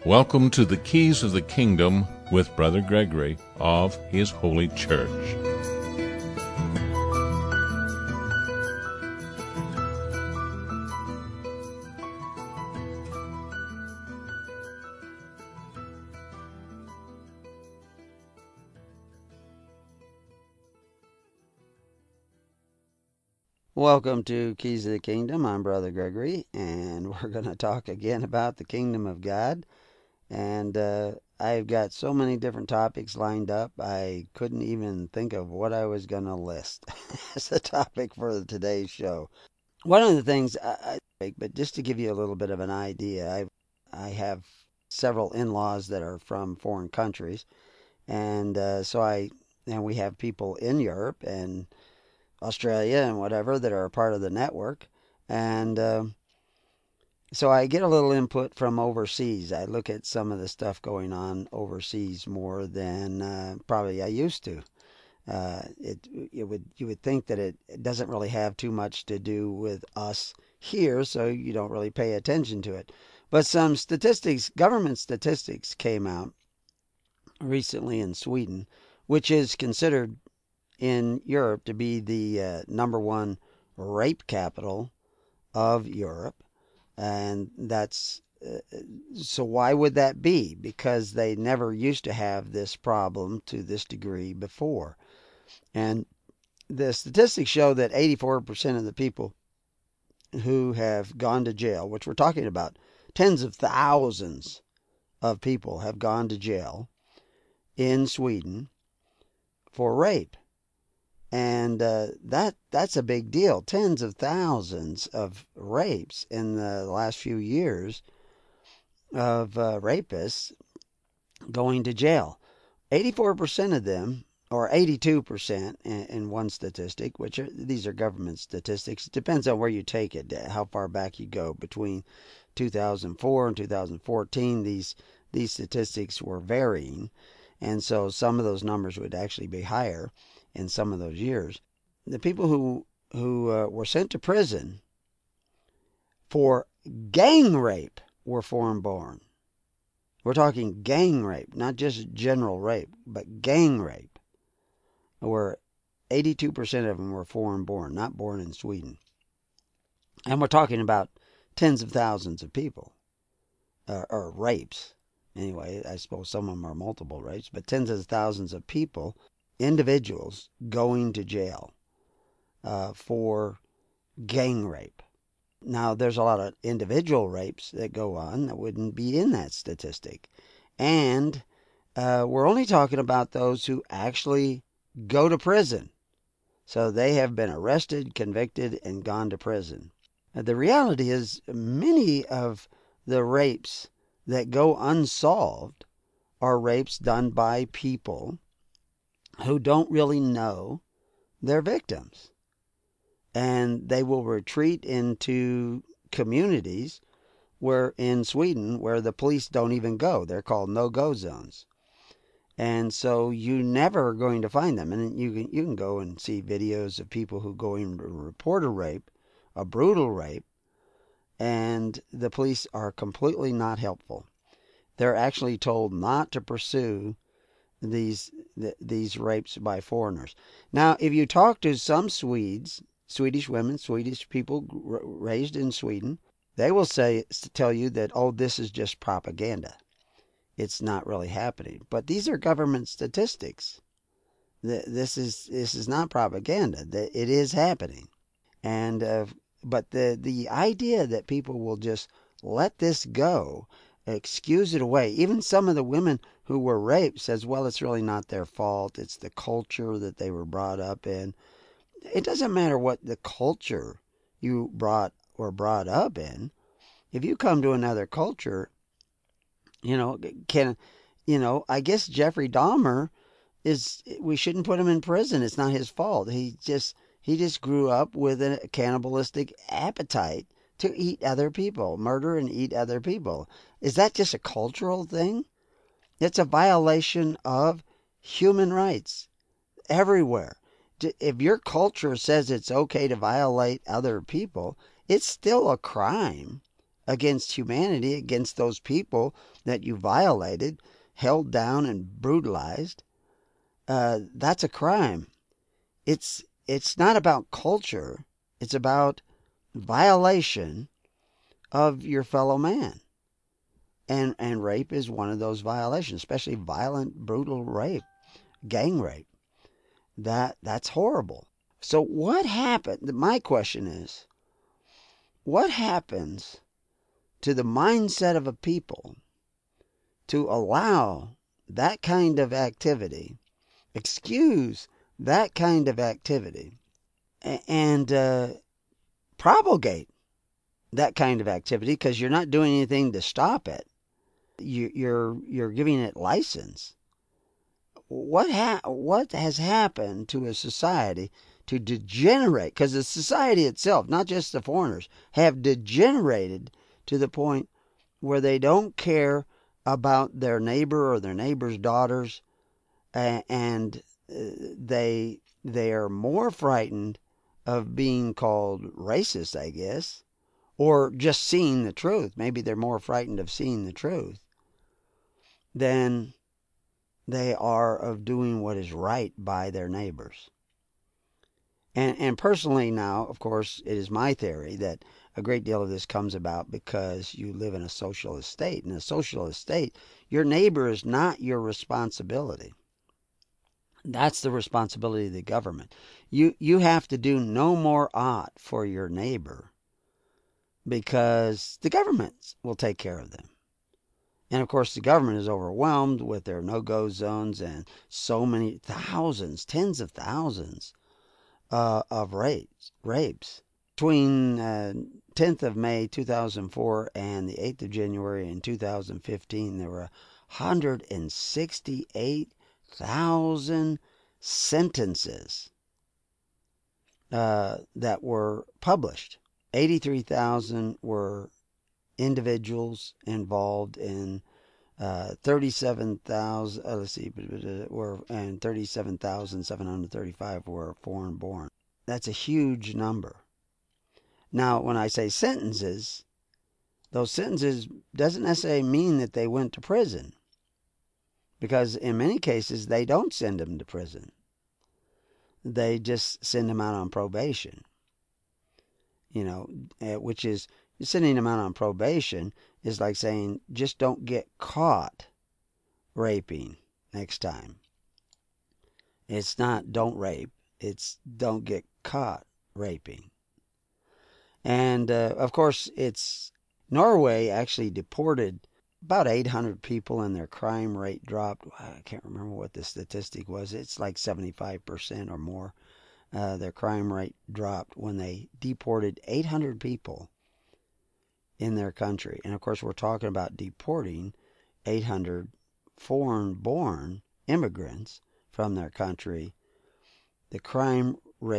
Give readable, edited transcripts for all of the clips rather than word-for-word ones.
Welcome to the Keys of the Kingdom with Brother Gregory of His Holy Church. Welcome to Keys of the Kingdom. I'm Brother Gregory, and we're going to talk again about the Kingdom of God. And I've got so many different topics lined up, I couldn't even think of what I was going to list as a topic for today's show. One of the things but just to give you a little bit of an idea, I have several in-laws that are from foreign countries, and we have people in Europe and Australia and whatever that are a part of the network. And so I get a little input from overseas. I look at some of the stuff going on overseas more than probably I used to. You would think that it doesn't really have too much to do with us here, so you don't really pay attention to it. But some statistics, government statistics, came out recently in Sweden, which is considered in Europe to be the number one rape capital of Europe. And that's so why would that be? Because they never used to have this problem to this degree before. And the statistics show that 84% of the people who have gone to jail, which we're talking about, tens of thousands of people have gone to jail in Sweden for rape. And that's a big deal. Tens of thousands of rapes in the last few years of rapists going to jail. 84% of them, or 82% in one statistic, these are government statistics. It depends on where you take it, how far back you go. Between 2004 and 2014, these statistics were varying. And so some of those numbers would actually be higher in some of those years. The people who were sent to prison for gang rape were foreign born. We're talking gang rape, not just general rape, but gang rape. Where 82% of them were foreign born, not born in Sweden. And we're talking about tens of thousands of people, or rapes. Anyway, I suppose some of them are multiple rapes, but tens of thousands of people, individuals, going to jail for gang rape. Now, there's a lot of individual rapes that go on that wouldn't be in that statistic. And we're only talking about those who actually go to prison. So they have been arrested, convicted, and gone to prison. The reality is many of the rapes that go unsolved are rapes done by people who don't really know their victims. And they will retreat into communities where in Sweden where the police don't even go. They're called no-go zones. And so you never are going to find them. And you can go and see videos of people who go in to report a rape, a brutal rape, and the police are completely not helpful. They're actually told not to pursue these rapes by foreigners. Now, if you talk to some Swedes, Swedish women, Swedish people raised in Sweden, they will tell you that, oh, this is just propaganda. It's not really happening. But these are government statistics. This is not propaganda. It is happening. And but the idea that people will just let this go, excuse it away. Even some of the women who were raped says, well, it's really not their fault. It's the culture that they were brought up in. It doesn't matter what the culture you were brought up in. If you come to another culture, I guess Jeffrey Dahmer we shouldn't put him in prison. It's not his fault. He just grew up with a cannibalistic appetite to eat other people, murder and eat other people. Is that just a cultural thing? It's a violation of human rights everywhere. If your culture says it's okay to violate other people, it's still a crime against humanity, against those people that you violated, held down, and brutalized, that's a crime. It's not about culture. It's about violation of your fellow man. And rape is one of those violations, especially violent, brutal rape, gang rape. That's horrible. So what happened? My question is, what happens to the mindset of a people to allow that kind of activity, excuse that kind of activity, and propagate that kind of activity, because you're not doing anything to stop it. You're giving it license. What has happened to a society to degenerate? Because the society itself, not just the foreigners, have degenerated to the point where they don't care about their neighbor or their neighbor's daughters, and they are more frightened of being called racist, I guess, or just seeing the truth. Maybe they're more frightened of seeing the truth than they are of doing what is right by their neighbors. And personally now, of course, it is my theory that a great deal of this comes about because you live in a socialist state. In a socialist state, your neighbor is not your responsibility. That's the responsibility of the government. You have to do no more ought for your neighbor because the government will take care of them. And of course, the government is overwhelmed with their no-go zones and so many thousands, tens of thousands of rapes. Between 10th of May 2004 and the 8th of January in 2015, there were 168,000 sentences that were published. 83,000 were individuals involved in 37,000. And 37,735 were foreign born. That's a huge number. Now, when I say sentences, those sentences doesn't necessarily mean that they went to prison, because in many cases they don't send them to prison. They just send them out on probation. Which is, sending them out on probation is like saying, just don't get caught raping next time. It's not don't rape, it's don't get caught raping. And of course, Norway actually deported about 800 people, and their crime rate dropped. I can't remember what the statistic was. It's like 75% or more. Their crime rate dropped when they deported 800 people in their country. And of course, we're talking about deporting 800 foreign-born immigrants from their country. The crime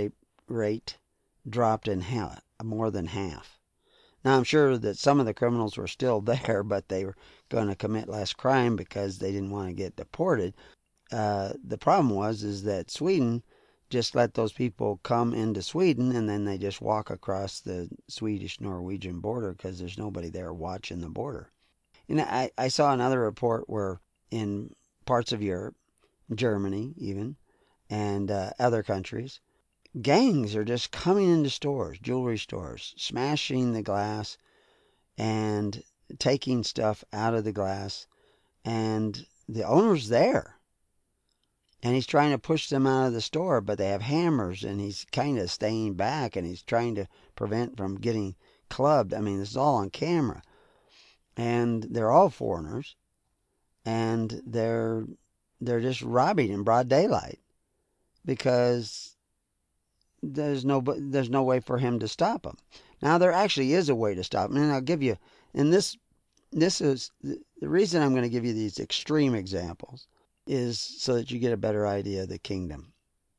rate dropped in half, more than half. Now, I'm sure that some of the criminals were still there, but they were going to commit less crime because they didn't want to get deported. The problem is that Sweden just let those people come into Sweden, and then they just walk across the Swedish-Norwegian border because there's nobody there watching the border. And I saw another report where in parts of Europe, Germany even, and other countries, gangs are just coming into stores, jewelry stores, smashing the glass and taking stuff out of the glass, and the owner's there. And he's trying to push them out of the store, but they have hammers, and he's kind of staying back, and he's trying to prevent from getting clubbed. I mean, this is all on camera. And they're all foreigners, and they're just robbing in broad daylight because there's no way for him to stop them. Now, there actually is a way to stop them, and I'll give you, and this is the reason I'm going to give you these extreme examples is so that you get a better idea of the kingdom.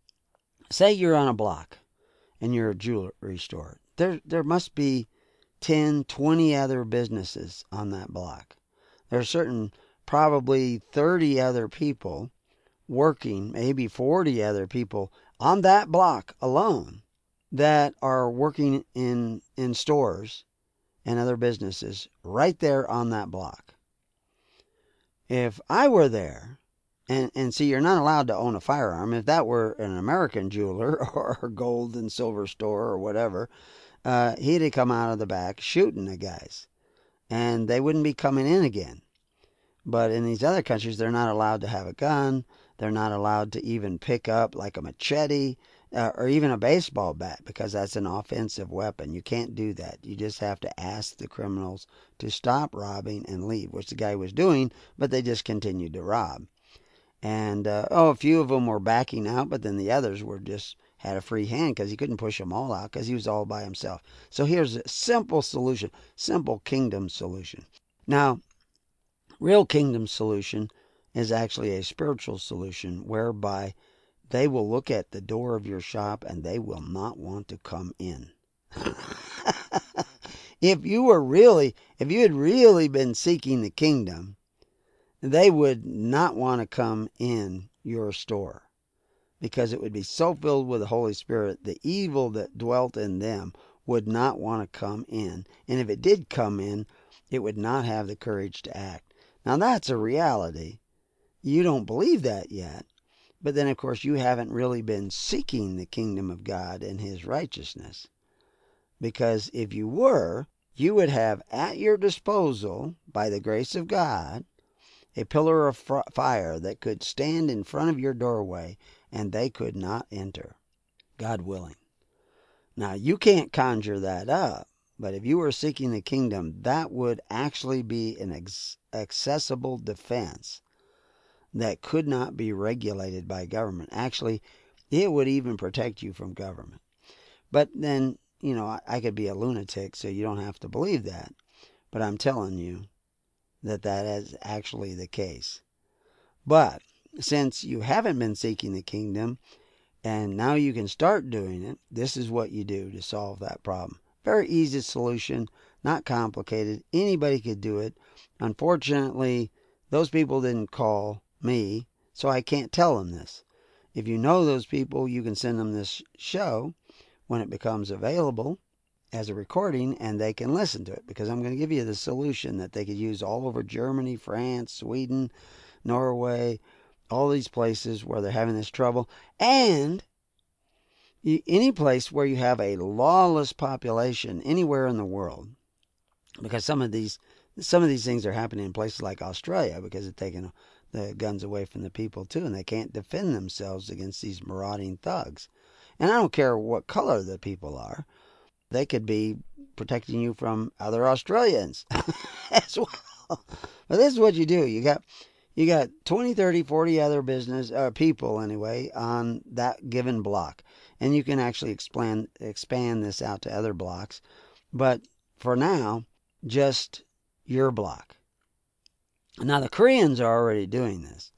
Say you're on a block and you're a jewelry store. There must be 10, 20 other businesses on that block. There are certain probably 30 other people working, maybe 40 other people on that block alone that are working in stores and other businesses right there on that block. If I were there, and see, you're not allowed to own a firearm. If that were an American jeweler or a gold and silver store or whatever, he'd have come out of the back shooting the guys, and they wouldn't be coming in again. But in these other countries, they're not allowed to have a gun. They're not allowed to even pick up like a machete or even a baseball bat, because that's an offensive weapon. You can't do that. You just have to ask the criminals to stop robbing and leave, which the guy was doing, but they just continued to rob. And, a few of them were backing out, but then the others were just had a free hand because he couldn't push them all out because he was all by himself. So here's a simple solution, simple kingdom solution. Now, real kingdom solution is actually a spiritual solution whereby they will look at the door of your shop and they will not want to come in. If you had really been seeking the kingdom, they would not want to come in your store because it would be so filled with the Holy Spirit, the evil that dwelt in them would not want to come in. And if it did come in, it would not have the courage to act. Now that's a reality. You don't believe that yet. But then, of course, you haven't really been seeking the kingdom of God and His righteousness. Because if you were, you would have at your disposal, by the grace of God, a pillar of fire that could stand in front of your doorway and they could not enter, God willing. Now, you can't conjure that up, but if you were seeking the kingdom, that would actually be an accessible defense that could not be regulated by government. Actually, it would even protect you from government. But then, I could be a lunatic, so you don't have to believe that. But I'm telling you that is actually the case. But since you haven't been seeking the kingdom, and now you can start doing it, this is what you do to solve that problem. Very easy solution, not complicated. Anybody could do it. Unfortunately, those people didn't call me, so I can't tell them this. If you know those people, you can send them this show when it becomes available as a recording, and they can listen to it, because I'm going to give you the solution that they could use all over Germany, France, Sweden, Norway, all these places where they're having this trouble, and any place where you have a lawless population anywhere in the world, because some of these things are happening in places like Australia because they're taking the guns away from the people too, and they can't defend themselves against these marauding thugs. And I don't care what color the people are. They could be protecting you from other Australians as well. But this is what you do. You got 20, 30, 40 other business people anyway on that given block. And you can actually expand this out to other blocks. But for now, just your block. Now the Koreans are already doing this.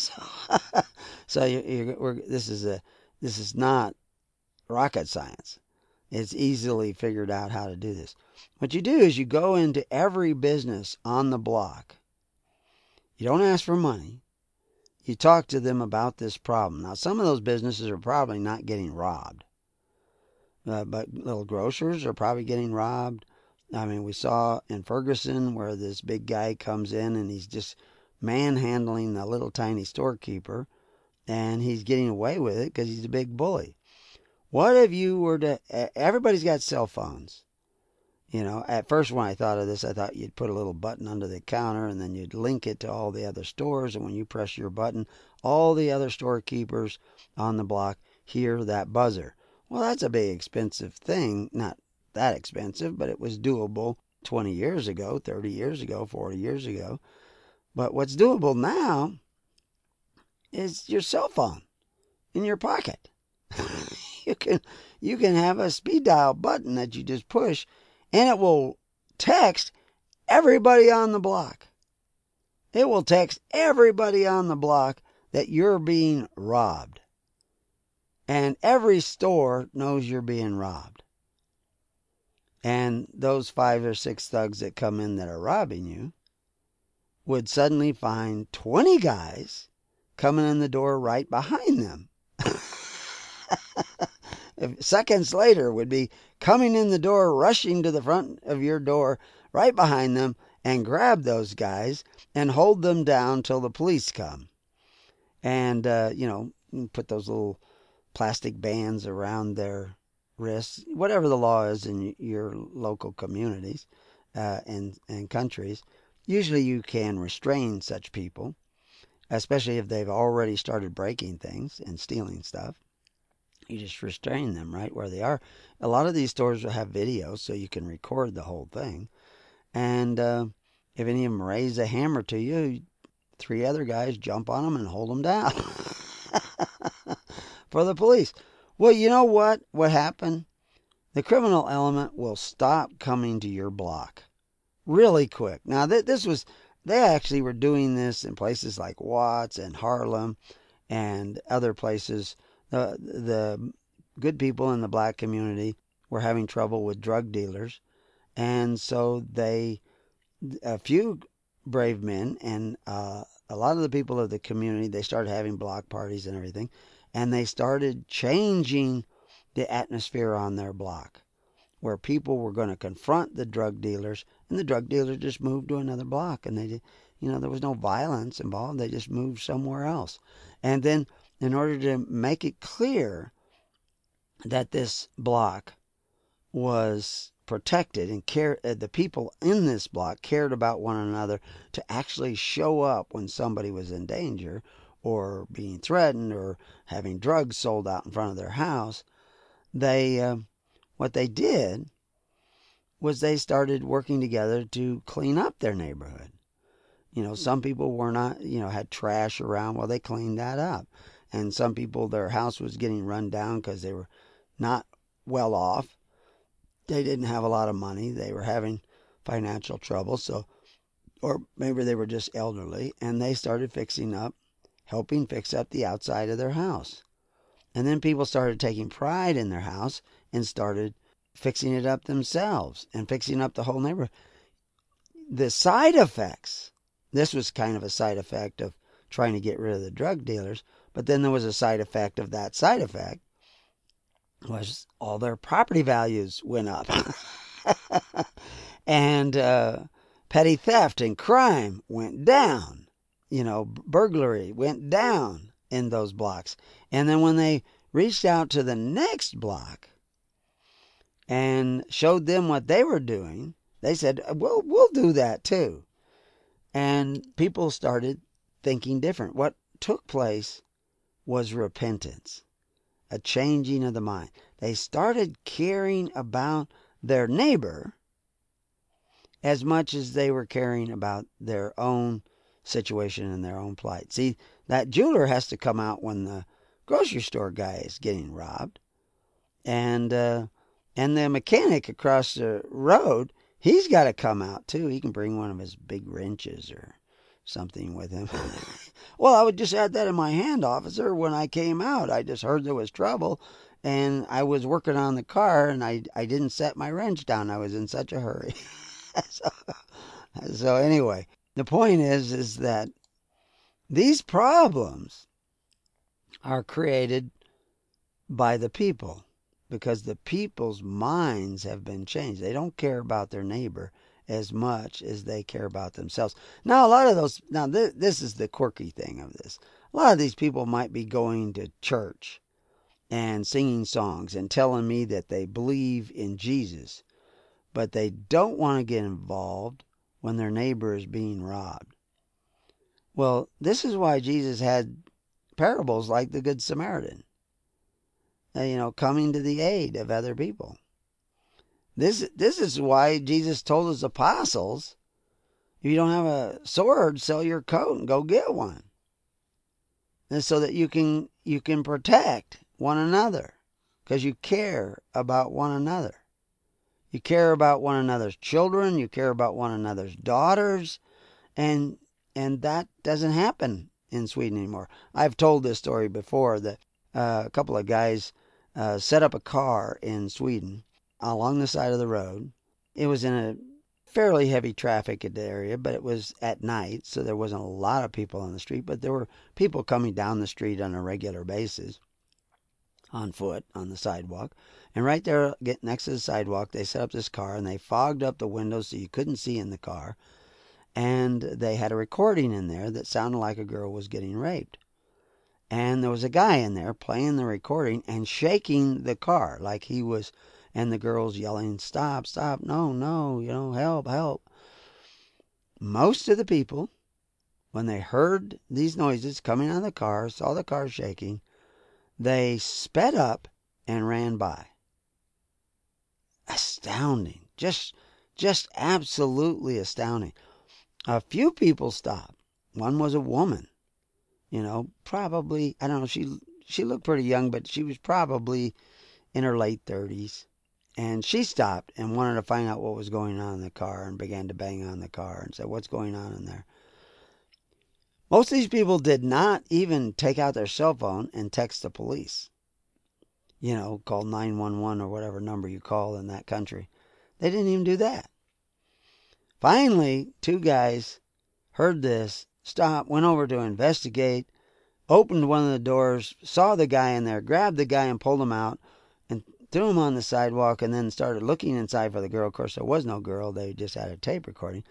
So this is not rocket science. It's easily figured out how to do this. What you do is you go into every business on the block. You don't ask for money. You talk to them about this problem. Now, some of those businesses are probably not getting robbed. But little grocers are probably getting robbed. I mean, we saw in Ferguson where this big guy comes in and he's just manhandling the little tiny storekeeper. And he's getting away with it because he's a big bully. What if you were to... Everybody's got cell phones. At first when I thought of this, I thought you'd put a little button under the counter and then you'd link it to all the other stores. And when you press your button, all the other storekeepers on the block hear that buzzer. Well, that's a big expensive thing. Not that expensive, but it was doable 20 years ago, 30 years ago, 40 years ago. But what's doable now is your cell phone in your pocket. You can have a speed dial button that you just push, and it will text everybody on the block. It will text everybody on the block that you're being robbed. And every store knows you're being robbed. And those 5 or 6 thugs that come in that are robbing you would suddenly find 20 guys coming in the door right behind them. seconds later would be coming in the door, rushing to the front of your door, right behind them, and grab those guys and hold them down till the police come. And, put those little plastic bands around their wrists, whatever the law is in your local communities and countries. Usually you can restrain such people, especially if they've already started breaking things and stealing stuff. You just restrain them right where they are. A lot of these stores will have videos so you can record the whole thing. And if any of them raise a hammer to you, 3 other guys jump on them and hold them down for the police. Well, you know what? What happened? The criminal element will stop coming to your block really quick. Now, they actually were doing this in places like Watts and Harlem and other places. The good people in the black community were having trouble with drug dealers. And so a few brave men and a lot of the people of the community, they started having block parties and everything. And they started changing the atmosphere on their block, where people were going to confront the drug dealers, and the drug dealers just moved to another block, and there was no violence involved. They just moved somewhere else. And then, in order to make it clear that this block was protected and the people in this block cared about one another, to actually show up when somebody was in danger or being threatened or having drugs sold out in front of their house, what they did was they started working together to clean up their neighborhood. Some people were not, had trash around. Well, they cleaned that up. And some people, their house was getting run down because they were not well off. They didn't have a lot of money. They were having financial trouble. Or maybe they were just elderly, and they started helping fix up the outside of their house. And then people started taking pride in their house and started fixing it up themselves and fixing up the whole neighborhood. The side effects, this was kind of a side effect of trying to get rid of the drug dealers, but then there was a side effect of that side effect, was all their property values went up. And petty theft and crime went down. Burglary went down in those blocks. And then when they reached out to the next block and showed them what they were doing, they said, we'll do that too. And people started thinking different. What took place was repentance, a changing of the mind. They started caring about their neighbor as much as they were caring about their own situation and their own plight. See, that jeweler has to come out when the grocery store guy is getting robbed. And the mechanic across the road, he's got to come out too. He can bring one of his big wrenches or something with him. Well, I would just had that in my hand, officer, when I came out. I just heard there was trouble, and I was working on the car, and I didn't set my wrench down. I was in such a hurry. So anyway, the point is that these problems are created by the people, because the people's minds have been changed. They don't care about their neighbor as much as they care about themselves. Now, this is the quirky thing of this. A lot of these people might be going to church and singing songs and telling me that they believe in Jesus, but they don't want to get involved when their neighbor is being robbed. Well, this is why Jesus had parables like the Good Samaritan, coming to the aid of other people. This is why Jesus told his apostles, if you don't have a sword, sell your coat and go get one. And so that you can protect one another, because you care about one another. You care about one another's children. You care about one another's daughters. And that doesn't happen in Sweden anymore. I've told this story before, that a couple of guys set up a car in Sweden along the side of the road. It was in a fairly heavy trafficked area, but it was at night, so there wasn't a lot of people on the street, but there were people coming down the street on a regular basis. on foot on the sidewalk. And right there next to the sidewalk, they set up this car, and they fogged up the windows so you couldn't see in the car. And they had a recording in there that sounded like a girl was getting raped. And there was a guy in there playing the recording and shaking the car like he was, and the girls yelling, "Stop, stop, no, no, help, help." Most of the people, when they heard these noises coming out of the car, saw the car shaking, they sped up and ran by. Astounding. Just absolutely astounding. A few people stopped. One was a woman. Probably, I don't know, she looked pretty young, but she was probably in her late 30s. And she stopped and wanted to find out what was going on in the car and began to bang on the car and said, "What's going on in there?" Most of these people did not even take out their cell phone and text the police. Call 911 or whatever number you call in that country. They didn't even do that. Finally, two guys heard this, stopped, went over to investigate, opened one of the doors, saw the guy in there, grabbed the guy and pulled him out and threw him on the sidewalk, and then started looking inside for the girl. Of course, there was no girl. They just had a tape recording.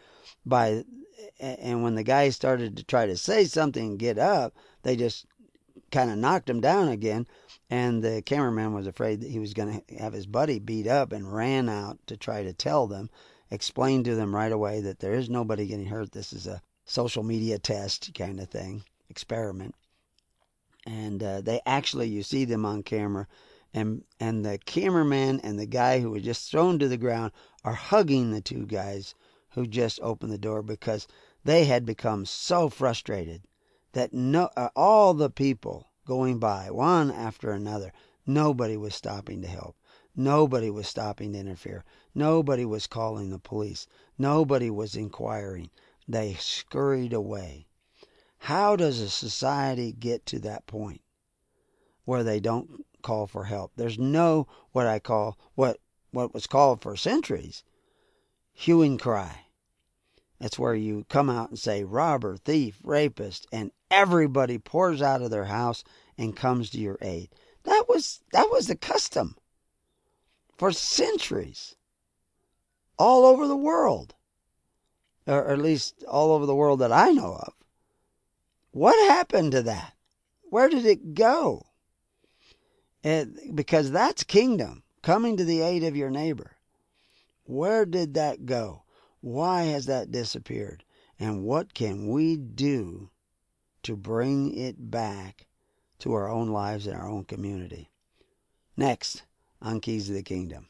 And when the guy started to try to say something and get up, they just kind of knocked him down again. And the cameraman was afraid that he was going to have his buddy beat up and ran out to try to tell them, explain to them right away that there is nobody getting hurt. This is a social media test kind of thing, experiment. And they actually, you see them on camera, and the cameraman and the guy who was just thrown to the ground are hugging the two guys who just opened the door, because they had become so frustrated that all the people going by, one after another, nobody was stopping to help. Nobody was stopping to interfere. Nobody was calling the police. Nobody was inquiring. They scurried away. How does a society get to that point where they don't call for help? There's no what was called for centuries hue and cry. That's where you come out and say robber, thief, rapist, and everybody pours out of their house and comes to your aid. That was the custom for centuries all over the world, or at least all over the world that I know of. What happened to that? Where did it go? Because that's kingdom, coming to the aid of your neighbor. Where did that go? Why has that disappeared? And what can we do to bring it back to our own lives and our own community? Next on Keys of the Kingdom.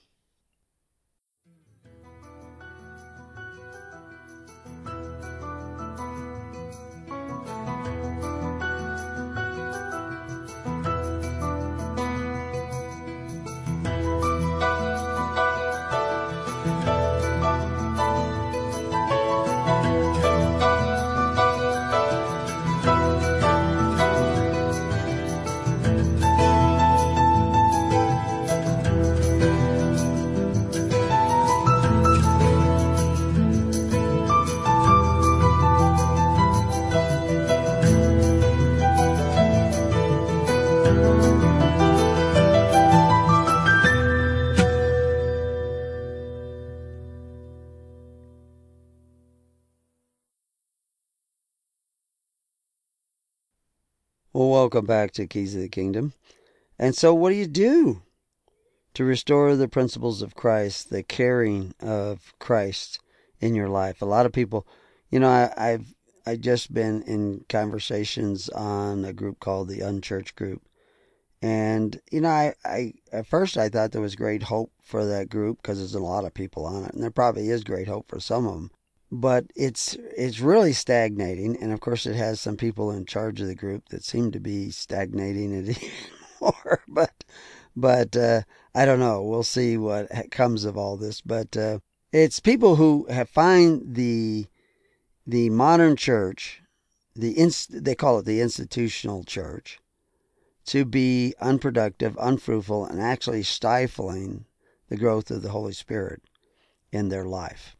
Well, welcome back to Keys of the Kingdom. And so what do you do to restore the principles of Christ, the caring of Christ in your life? A lot of people, I've just been in conversations on a group called the Unchurched Group. And, I at first I thought there was great hope for that group because there's a lot of people on it. And there probably is great hope for some of them. But it's really stagnating, and of course it has some people in charge of the group that seem to be stagnating it even more. But I don't know. We'll see what comes of all this. But it's people who have find the modern church, they call it the institutional church, to be unproductive, unfruitful, and actually stifling the growth of the Holy Spirit in their life.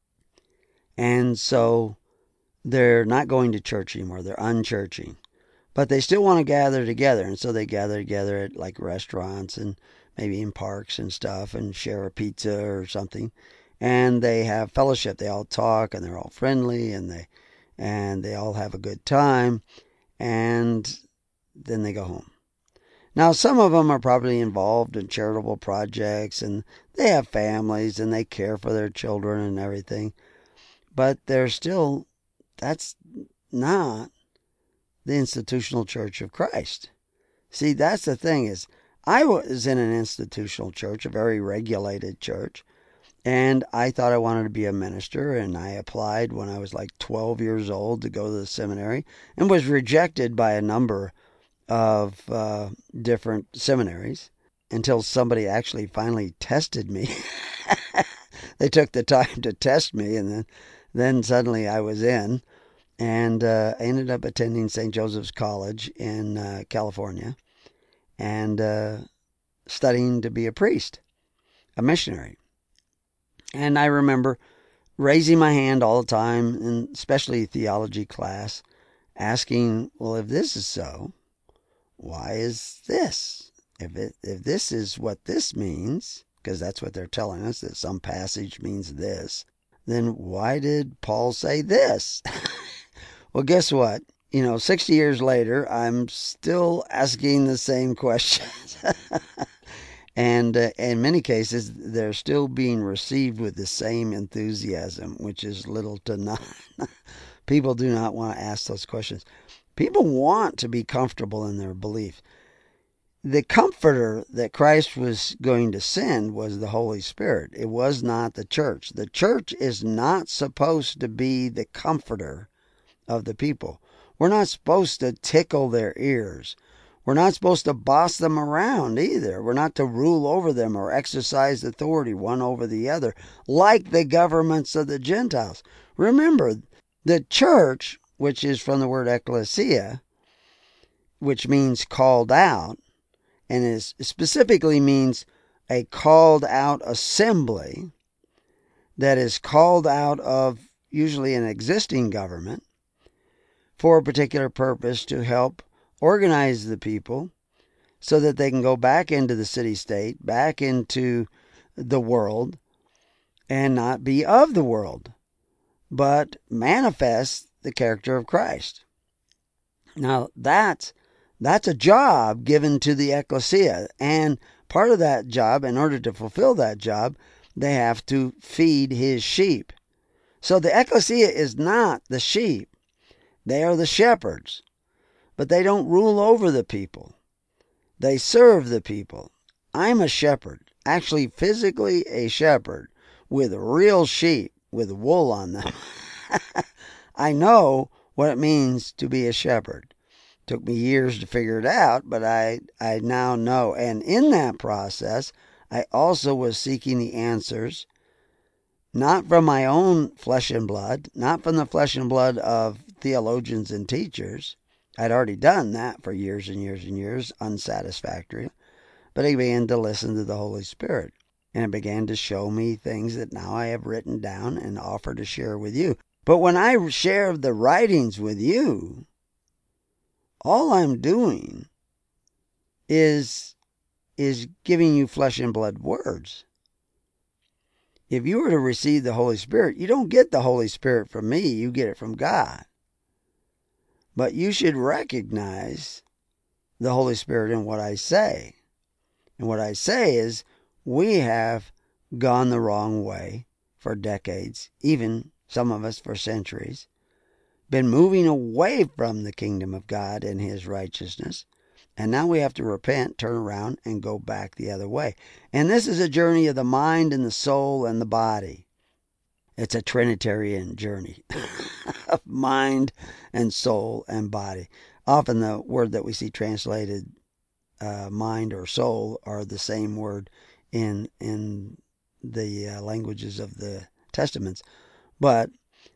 And so they're not going to church anymore. They're unchurching. But they still want to gather together, and so they gather together at like restaurants and maybe in parks and stuff and share a pizza or something. And they have fellowship. They all talk and they're all friendly and they all have a good time, and then they go home. Now, some of them are probably involved in charitable projects and they have families and they care for their children and everything. But that's not the institutional church of Christ. See, that's the thing is, I was in an institutional church, a very regulated church, and I thought I wanted to be a minister, and I applied when I was like 12 years old to go to the seminary and was rejected by a number of different seminaries until somebody actually finally tested me. They took the time to test me, and then suddenly I was in. And I ended up attending St. Joseph's College in California and studying to be a priest, a missionary. And I remember raising my hand all the time, and especially theology class, asking, well, if this is so, why is this? If this is what this means, because that's what they're telling us, that some passage means this, then why did Paul say this? Well, guess what? 60 years later, I'm still asking the same questions. And in many cases, they're still being received with the same enthusiasm, which is little to none. People do not want to ask those questions. People want to be comfortable in their belief. The comforter that Christ was going to send was the Holy Spirit. It was not the church. The church is not supposed to be the comforter of the people. We're not supposed to tickle their ears. We're not supposed to boss them around either. We're not to rule over them or exercise authority one over the other like the governments of the Gentiles. Remember, the church, which is from the word ecclesia, which means called out, and is specifically means a called out assembly that is called out of usually an existing government for a particular purpose to help organize the people so that they can go back into the city-state, back into the world, and not be of the world, but manifest the character of Christ. Now, that's a job given to the ecclesia, and part of that job, in order to fulfill that job, they have to feed his sheep. So the ecclesia is not the sheep. They are the shepherds, but they don't rule over the people. They serve the people. I'm a shepherd, actually physically a shepherd, with real sheep with wool on them. I know what it means to be a shepherd. It took me years to figure it out, but I now know. And in that process, I also was seeking the answers, not from my own flesh and blood, not from the flesh and blood of theologians and teachers. I'd already done that for years and years and years, unsatisfactory. But I began to listen to the Holy Spirit, and it began to show me things that now I have written down and offer to share with you. But when I share the writings with you, all I'm doing is giving you flesh and blood words. If you were to receive the Holy Spirit, you don't get the Holy Spirit from me, you get it from God. But you should recognize the Holy Spirit in what I say. And what I say is, we have gone the wrong way for decades, even some of us for centuries, been moving away from the kingdom of God and his righteousness. And now we have to repent, turn around, and go back the other way. And this is a journey of the mind and the soul and the body. It's a Trinitarian journey of mind and soul and body. Often the word that we see translated mind or soul are the same word in the languages of the Testaments. But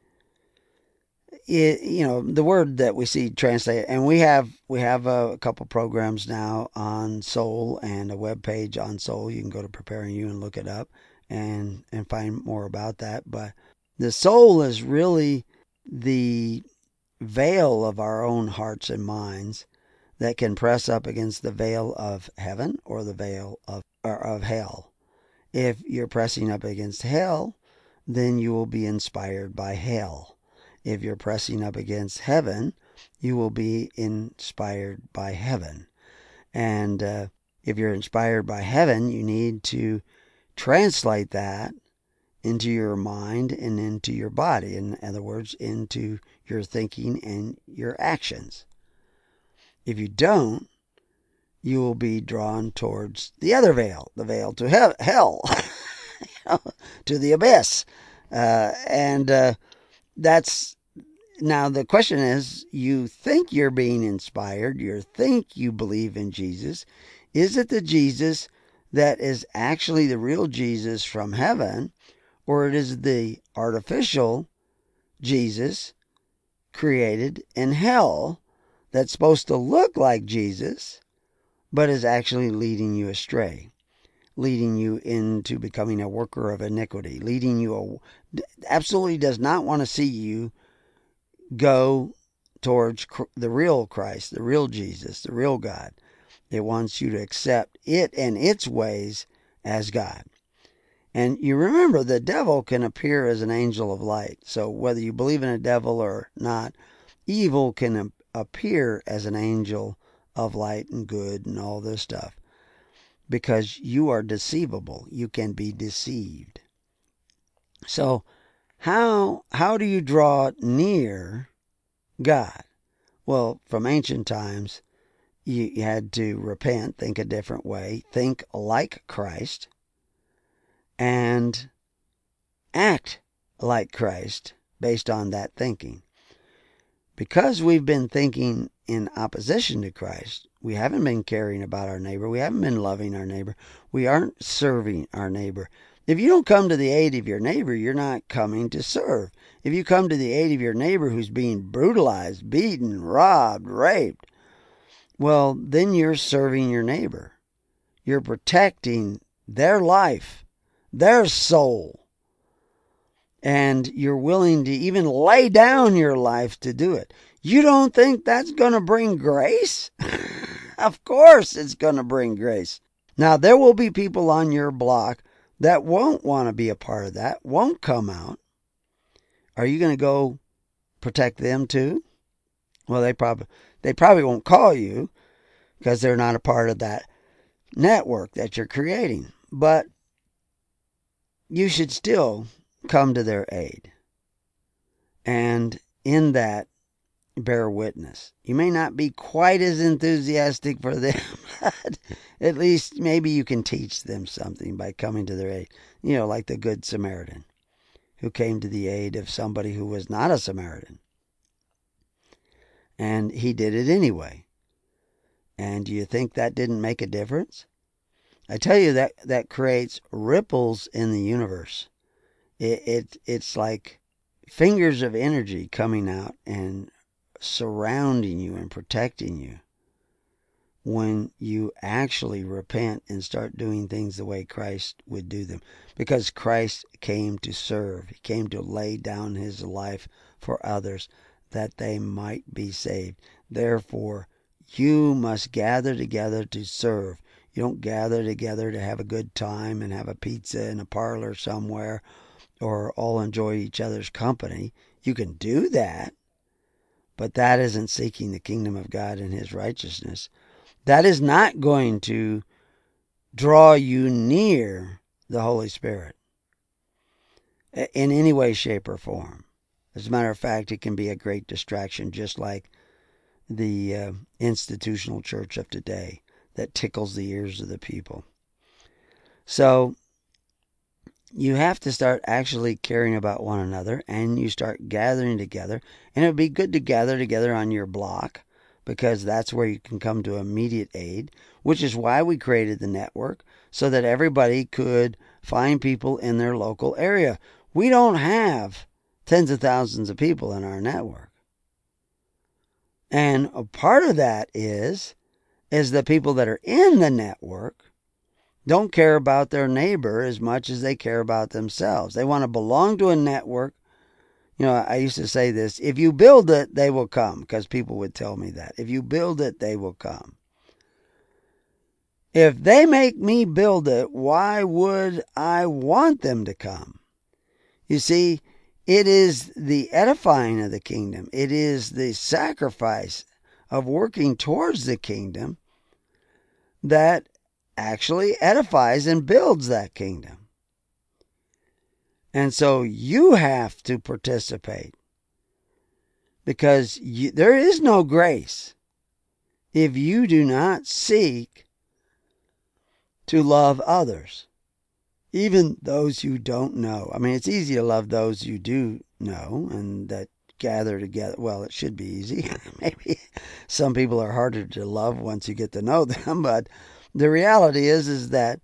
the word that we see translated, and we have a couple programs now on soul and a web page on soul. You can go to Preparing You and look it up and find more about that. But the soul is really the veil of our own hearts and minds that can press up against the veil of heaven or the veil of hell. If you're pressing up against hell, then you will be inspired by hell. If you're pressing up against heaven, you will be inspired by heaven. And if you're inspired by heaven, you need to translate that into your mind and into your body. In other words, into your thinking and your actions. If you don't, you will be drawn towards the other veil, the veil to hell, to the abyss. That's now the question is, you think you're being inspired, you think you believe in Jesus. Is it the Jesus that is actually the real Jesus from heaven, or it is the artificial Jesus created in hell that's supposed to look like Jesus, but is actually leading you astray, leading you into becoming a worker of iniquity, absolutely does not want to see you go towards the real Christ, the real Jesus, the real God. It wants you to accept it and its ways as God. And you remember, the devil can appear as an angel of light. So whether you believe in a devil or not, evil can appear as an angel of light and good and all this stuff. Because you are deceivable. You can be deceived. So how do you draw near God? Well, from ancient times, you had to repent, think a different way, think like Christ, and act like Christ based on that thinking. Because we've been thinking in opposition to Christ, we haven't been caring about our neighbor, we haven't been loving our neighbor, we aren't serving our neighbor. If you don't come to the aid of your neighbor, you're not coming to serve. If you come to the aid of your neighbor who's being brutalized, beaten, robbed, raped, well, then you're serving your neighbor. You're protecting their life, their soul. And you're willing to even lay down your life to do it. You don't think that's going to bring grace? Of course it's going to bring grace. Now, there will be people on your block that won't want to be a part of that, won't come out. Are you going to go protect them too? Well, they probably won't call you because they're not a part of that network that you're creating. But you should still come to their aid. And in that, bear witness. You may not be quite as enthusiastic for them, but at least maybe you can teach them something by coming to their aid. You know, like the Good Samaritan who came to the aid of somebody who was not a Samaritan. And he did it anyway. And do you think that didn't make a difference? I tell you, that creates ripples in the universe. It's like fingers of energy coming out and surrounding you and protecting you when you actually repent and start doing things the way Christ would do them. Because Christ came to serve. He came to lay down his life for others that they might be saved. Therefore, you must gather together to serve. You don't gather together to have a good time and have a pizza in a parlor somewhere or all enjoy each other's company. You can do that, but that isn't seeking the kingdom of God and his righteousness. That is not going to draw you near the Holy Spirit in any way, shape, or form. As a matter of fact, it can be a great distraction, just like the institutional church of today that tickles the ears of the people. So you have to start actually caring about one another, and you start gathering together. And it would be good to gather together on your block, because that's where you can come to immediate aid, which is why we created the network, so that everybody could find people in their local area. We don't have tens of thousands of people in our network. And a part of that is the people that are in the network don't care about their neighbor as much as they care about themselves. They want to belong to a network, I used to say this: if you build it, they will come, because people would tell me that. If you build it, they will come. If they make me build it, why would I want them to come? You see, it is the edifying of the kingdom. It is the sacrifice of working towards the kingdom that actually edifies and builds that kingdom. And so you have to participate, because there is no grace if you do not seek to love others, even those you don't know. I mean, it's easy to love those you do know and that gather together. Well, it should be easy. Maybe some people are harder to love once you get to know them, but the reality is that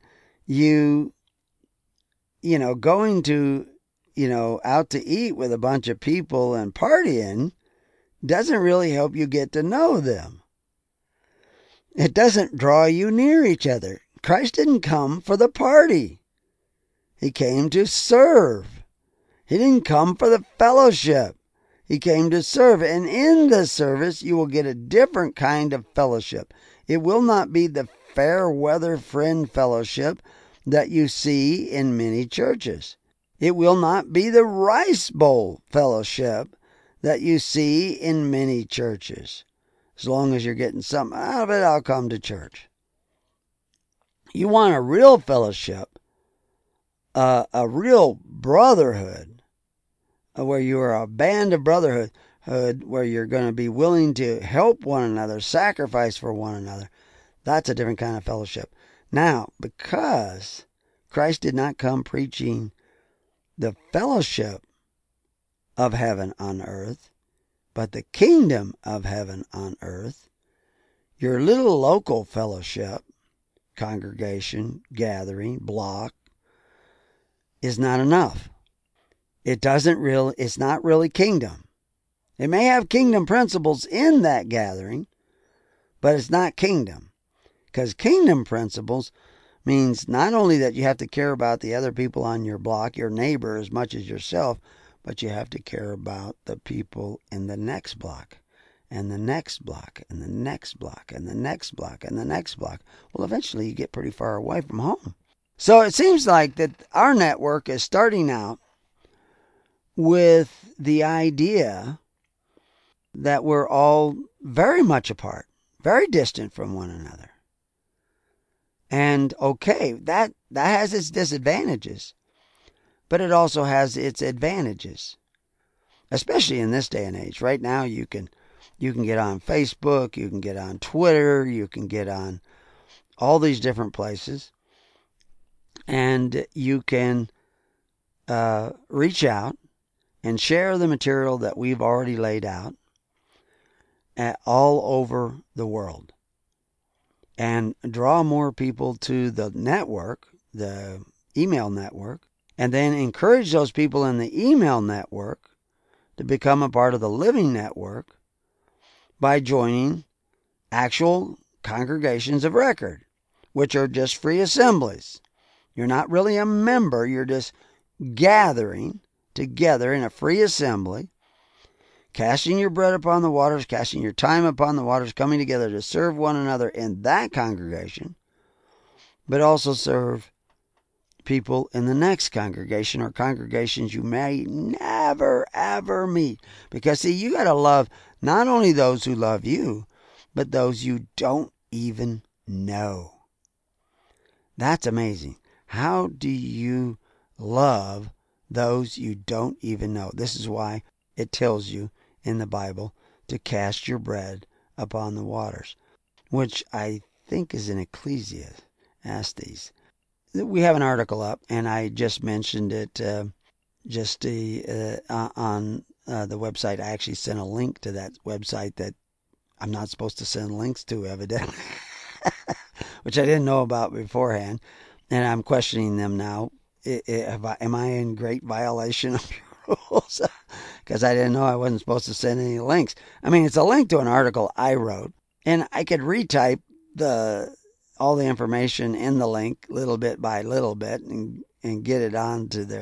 going to, out to eat with a bunch of people and partying doesn't really help you get to know them. It doesn't draw you near each other. Christ didn't come for the party. He came to serve. He didn't come for the fellowship. He came to serve. And in the service, you will get a different kind of fellowship. It will not be the fair weather friend fellowship that you see in many churches. It will not be the rice bowl fellowship that you see in many churches. As long as you're getting something out of it, I'll come to church. You want a real fellowship, a real brotherhood, where you are a band of brotherhood, where you're going to be willing to help one another, sacrifice for one another. That's a different kind of fellowship. Now, because Christ did not come preaching the fellowship of heaven on earth, but the kingdom of heaven on earth, your little local fellowship, congregation, gathering, block, is not enough. It's not really kingdom. It may have kingdom principles in that gathering, but it's not kingdom. Because kingdom principles means not only that you have to care about the other people on your block, your neighbor, as much as yourself, but you have to care about the people in the next block, and the next block, and the next block, and the next block, and the next block. Well, eventually you get pretty far away from home. So it seems like that our network is starting out with the idea that we're all very much apart, very distant from one another. And okay, that has its disadvantages, but it also has its advantages, especially in this day and age. Right now, you can get on Facebook, you can get on Twitter, you can get on all these different places, and you can reach out and share the material that we've already laid out all over the world, and draw more people to the network, the email network, and then encourage those people in the email network to become a part of the living network by joining actual congregations of record, which are just free assemblies. You're not really a member, you're just gathering together in a free assembly, casting your bread upon the waters, casting your time upon the waters, coming together to serve one another in that congregation, but also serve people in the next congregation or congregations you may never, ever meet. Because, see, you got to love not only those who love you, but those you don't even know. That's amazing. How do you love those you don't even know? This is why it tells you in the Bible to cast your bread upon the waters, which I think is in Ecclesiastes. We have an article up, and I just mentioned it on the website. I actually sent a link to that website that I'm not supposed to send links to, evidently, which I didn't know about beforehand, and I'm questioning them now. Am I in great violation of your rules? Because I didn't know I wasn't supposed to send any links. I mean, it's a link to an article I wrote, and I could retype all the information in the link little bit by little bit and get it onto their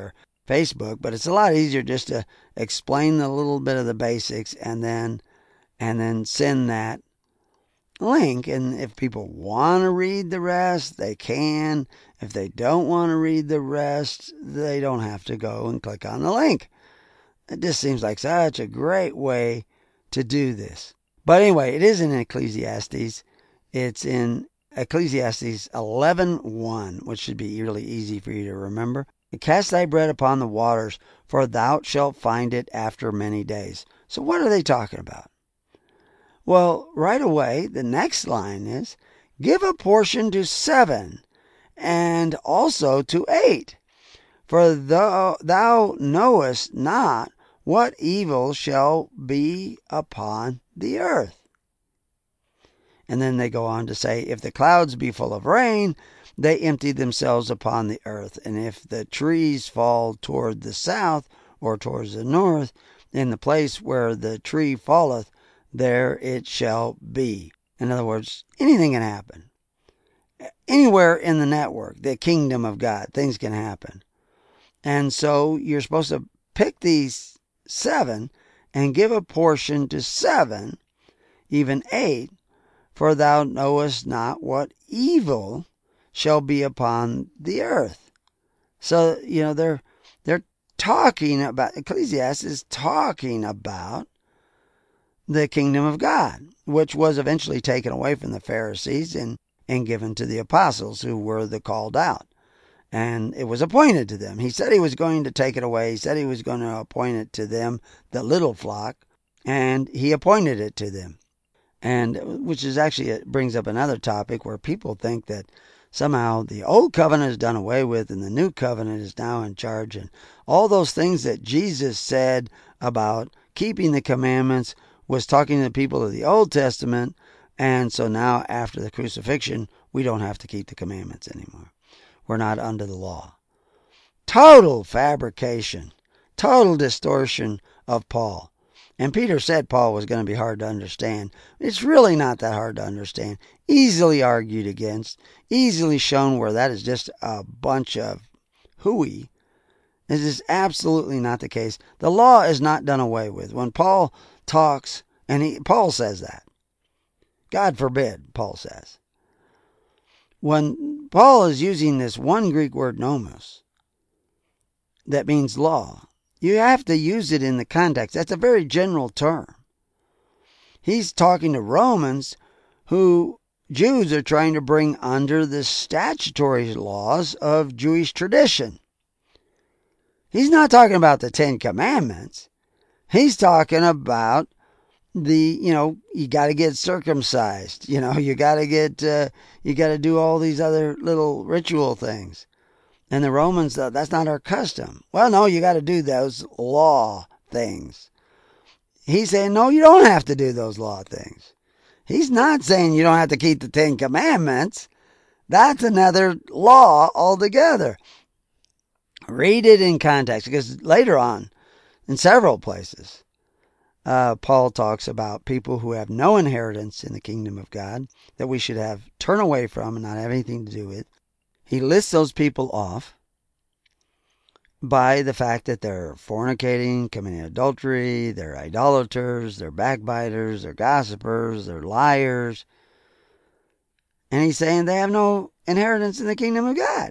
Facebook, but it's a lot easier just to explain a little bit of the basics and then send that link. And if people want to read the rest, they can. If they don't want to read the rest, they don't have to go and click on the link. It just seems like such a great way to do this. But anyway, it is in Ecclesiastes. It's in Ecclesiastes 11:1, which should be really easy for you to remember. Cast thy bread upon the waters, for thou shalt find it after many days. So what are they talking about? Well, right away, the next line is, give a portion to 7, and also to 8. For thou knowest not what evil shall be upon the earth. And then they go on to say, if the clouds be full of rain, they empty themselves upon the earth. And if the trees fall toward the south or towards the north, in the place where the tree falleth, there it shall be. In other words, anything can happen. Anywhere in the network, the kingdom of God, things can happen. And so you're supposed to pick these 7 and give a portion to 7, even 8, for thou knowest not what evil shall be upon the earth. So, they're talking about, Ecclesiastes is talking about the kingdom of God, which was eventually taken away from the Pharisees and given to the apostles, who were the called out. And it was appointed to them. He said he was going to take it away. He said he was going to appoint it to them, the little flock, and he appointed it to them. And which is actually, it brings up another topic where people think that somehow the old covenant is done away with and the new covenant is now in charge. And all those things that Jesus said about keeping the commandments was talking to the people of the Old Testament. And so now after the crucifixion, we don't have to keep the commandments anymore. We're not under the law. Total fabrication, total distortion of Paul. And Peter said Paul was going to be hard to understand. It's really not that hard to understand. Easily argued against, easily shown where that is just a bunch of hooey. This is absolutely not the case. The law is not done away with. When Paul talks, and Paul says that. God forbid, Paul says. When Paul is using this one Greek word nomos, that means law, you have to use it in the context. That's a very general term. He's talking to Romans who Jews are trying to bring under the statutory laws of Jewish tradition. He's not talking about the 10 Commandments. He's talking about you got to get circumcised. You got to do all these other little ritual things. And the Romans, that's not our custom. Well, no, you got to do those law things. He's saying, no, you don't have to do those law things. He's not saying you don't have to keep the 10 Commandments. That's another law altogether. Read it in context, because later on, in several places, Paul talks about people who have no inheritance in the kingdom of God, that we should turn away from and not have anything to do with. He lists those people off by the fact that they're fornicating, committing adultery, they're idolaters, they're backbiters, they're gossipers, they're liars. And he's saying they have no inheritance in the kingdom of God.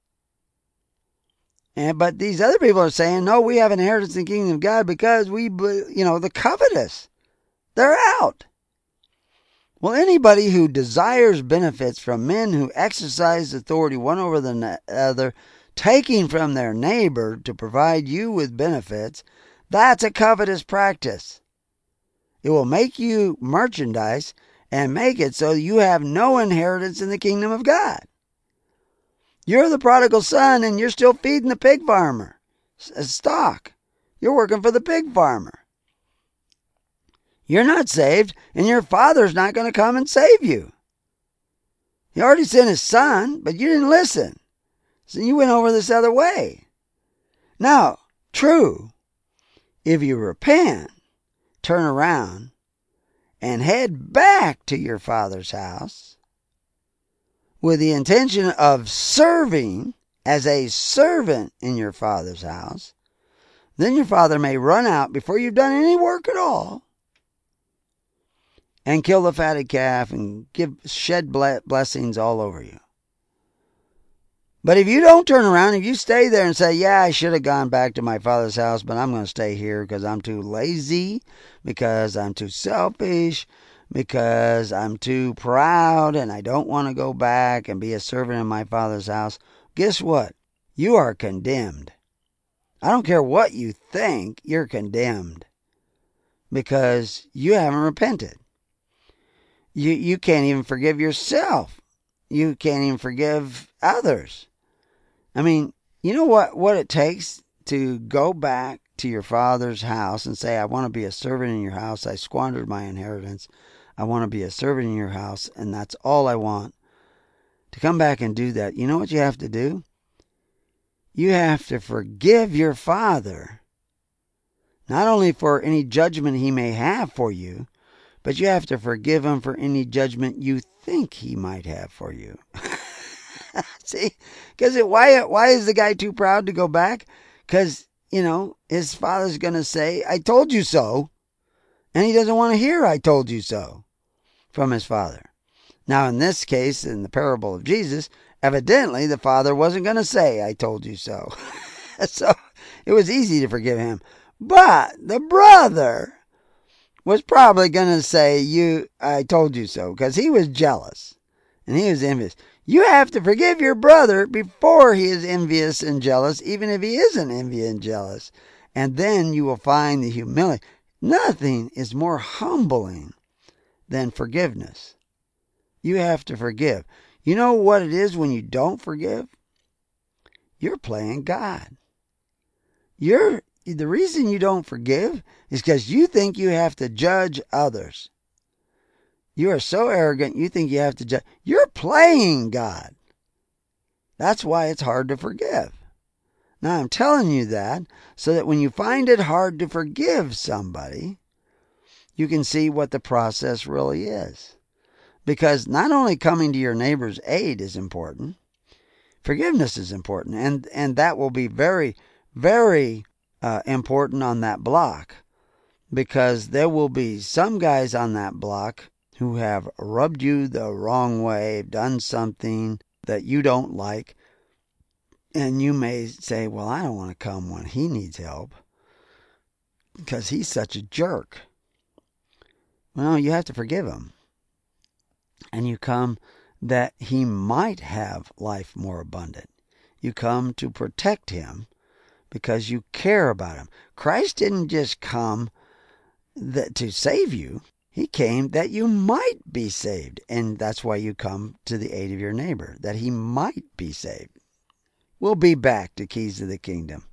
But these other people are saying, no, we have inheritance in the kingdom of God because the covetous, they're out. Well, anybody who desires benefits from men who exercise authority one over the other, taking from their neighbor to provide you with benefits, that's a covetous practice. It will make you merchandise and make it so you have no inheritance in the kingdom of God. You're the prodigal son and you're still feeding the pig farmer stock. You're working for the pig farmer. You're not saved, and your father's not going to come and save you. He already sent his son, but you didn't listen. So you went over this other way. Now, true, if you repent, turn around, and head back to your father's house with the intention of serving as a servant in your father's house, then your father may run out before you've done any work at all and kill the fatted calf and shed blessings all over you. But if you don't turn around, if you stay there and say, yeah, I should have gone back to my father's house, but I'm going to stay here because I'm too lazy, because I'm too selfish, because I'm too proud, and I don't want to go back and be a servant in my father's house, guess what? You are condemned. I don't care what you think, you're condemned because you haven't repented. You can't even forgive yourself. You can't even forgive others. I mean, you know what it takes to go back to your father's house and say, I want to be a servant in your house. I squandered my inheritance. I want to be a servant in your house, and that's all I want. To come back and do that, you know what you have to do? You have to forgive your father, not only for any judgment he may have for you, but you have to forgive him for any judgment you think he might have for you. See? Because why is the guy too proud to go back? Because, his father's going to say, I told you so. And he doesn't want to hear I told you so from his father. Now, in this case, in the parable of Jesus, evidently the father wasn't going to say, I told you so. So it was easy to forgive him. But the brother was probably going to say, I told you so, because he was jealous and he was envious. You have to forgive your brother before he is envious and jealous, even if he isn't envious and jealous. And then you will find the humility. Nothing is more humbling than forgiveness. You have to forgive. You know what it is when you don't forgive? You're playing God. The reason you don't forgive is because you think you have to judge others. You are so arrogant, you think you have to judge. You're playing God. That's why it's hard to forgive. Now, I'm telling you that so that when you find it hard to forgive somebody, you can see what the process really is. Because not only coming to your neighbor's aid is important, forgiveness is important. And that will be very, very important on that block. Because there will be some guys on that block who have rubbed you the wrong way, done something that you don't like. And you may say, well, I don't want to come when he needs help because he's such a jerk. Well, you have to forgive him. And you come that he might have life more abundant. You come to protect him because you care about him. Christ didn't just come to save you. He came that you might be saved. And that's why you come to the aid of your neighbor, that he might be saved. We'll be back to Keys of the Kingdom.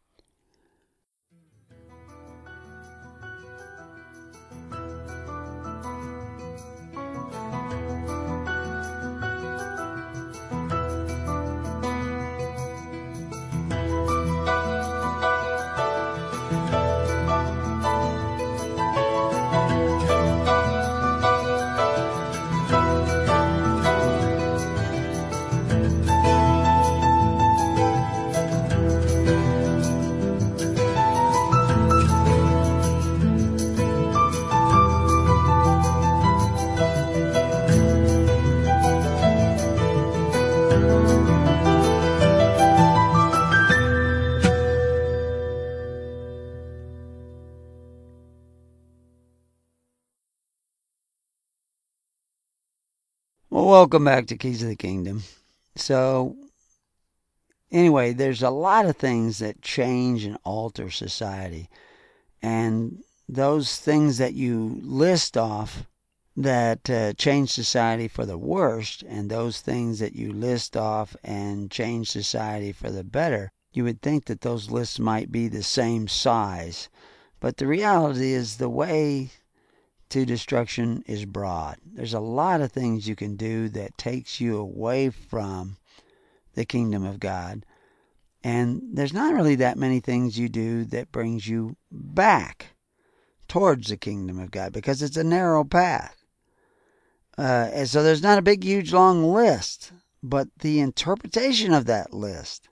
Well, welcome back to Keys of the Kingdom. So, anyway, there's a lot of things that change and alter society. And those things that you list off that change society for the worst, and those things that you list off and change society for the better, you would think that those lists might be the same size. But the reality is the way to destruction is broad. There's a lot of things you can do that takes you away from the kingdom of God. And there's not really that many things you do that brings you back towards the kingdom of God because it's a narrow path. And so there's not a big, huge, long list. But the interpretation of that list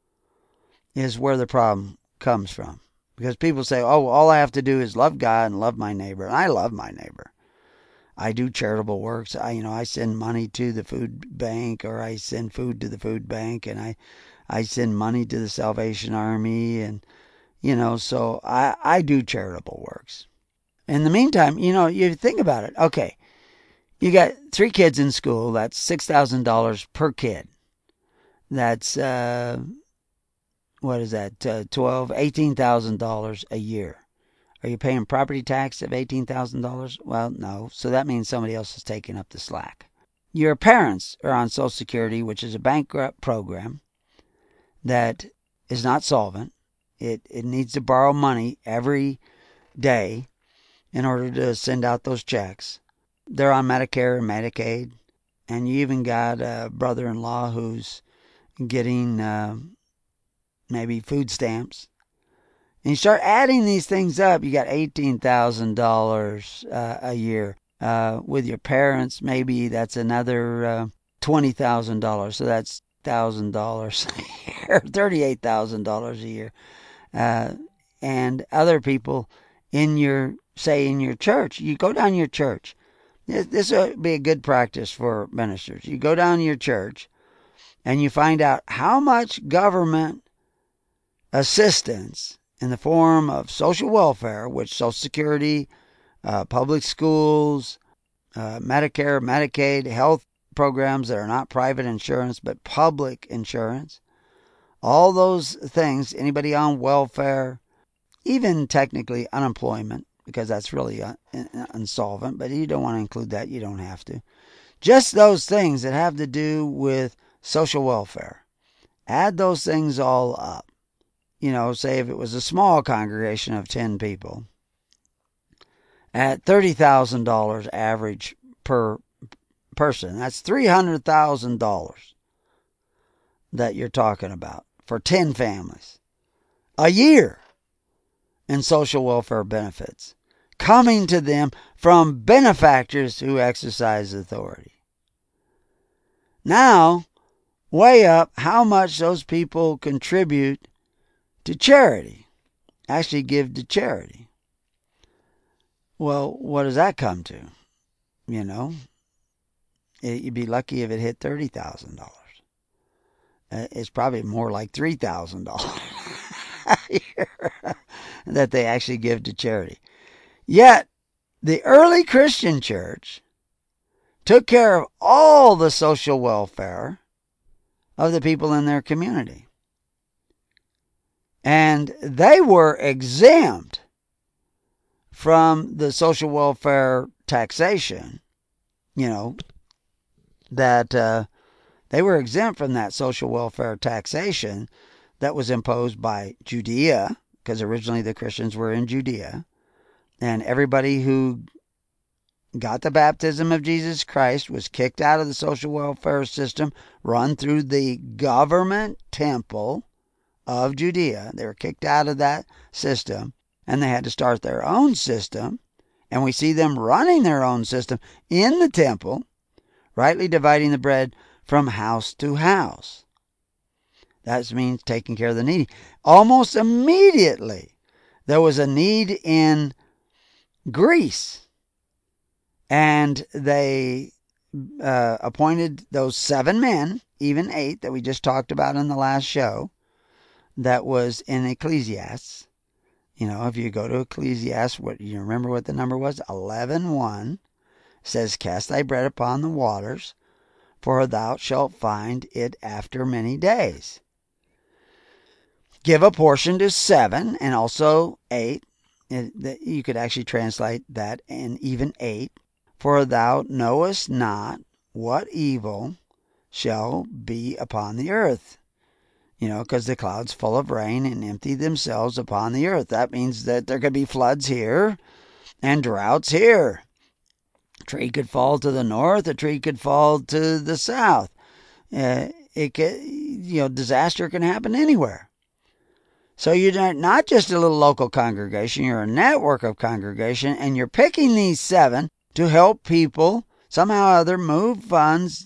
is where the problem comes from. Because people say, oh, all I have to do is love God and love my neighbor. And I love my neighbor. I do charitable works. I send money to the food bank, or I send food to the food bank, and I send money to the Salvation Army, and so I do charitable works. In the meantime, you think about it. Okay, you got 3 kids in school. That's $6,000 per kid. That's what is that? $18,000 a year. Are you paying property tax of $18,000? Well, no. So that means somebody else is taking up the slack. Your parents are on Social Security, which is a bankrupt program that is not solvent. It needs to borrow money every day in order to send out those checks. They're on Medicare and Medicaid. And you even got a brother-in-law who's getting maybe food stamps. And you start adding these things up, you got $18,000 a year. With your parents, maybe that's another $20,000. So that's $1,000 a year, $38,000 a year. And other people in your church, you go down your church. This would be a good practice for ministers. You go down to your church and you find out how much government assistance in the form of social welfare, which Social Security, public schools, Medicare, Medicaid, health programs that are not private insurance but public insurance, all those things, anybody on welfare, even technically unemployment, because that's really insolvent, but you don't want to include that, you don't have to. Just those things that have to do with social welfare. Add those things all up. Say if it was a small congregation of 10 people, at $30,000 average per person, that's $300,000 that you're talking about for 10 families a year in social welfare benefits coming to them from benefactors who exercise authority. Now, weigh up how much those people contribute to charity, actually give to charity. Well, what does that come to? You'd be lucky if it hit $30,000. It's probably more like $3,000 a year that they actually give to charity. Yet, the early Christian church took care of all the social welfare of the people in their community. And they were exempt from the social welfare taxation, that they were exempt from that social welfare taxation that was imposed by Judea, because originally the Christians were in Judea. And everybody who got the baptism of Jesus Christ was kicked out of the social welfare system run through the government temple of Judea. They were kicked out of that system, and they had to start their own system. And we see them running their own system in the temple, rightly dividing the bread from house to house. That means taking care of the needy. Almost immediately, there was a need in Greece, and they appointed those 7 men, even 8 that we just talked about in the last show, that was in Ecclesiastes. If you go to Ecclesiastes, you remember what the number was? 11:1 says, "Cast thy bread upon the waters, for thou shalt find it after many days. Give a portion to 7 and also 8." You could actually translate that and even 8. "For thou knowest not what evil shall be upon the earth." Because the clouds full of rain and empty themselves upon the earth. That means that there could be floods here and droughts here. A tree could fall to the north, a tree could fall to the south. Disaster can happen anywhere. So you're not just a little local congregation, you're a network of congregation, and you're picking these 7 to help people somehow or other move funds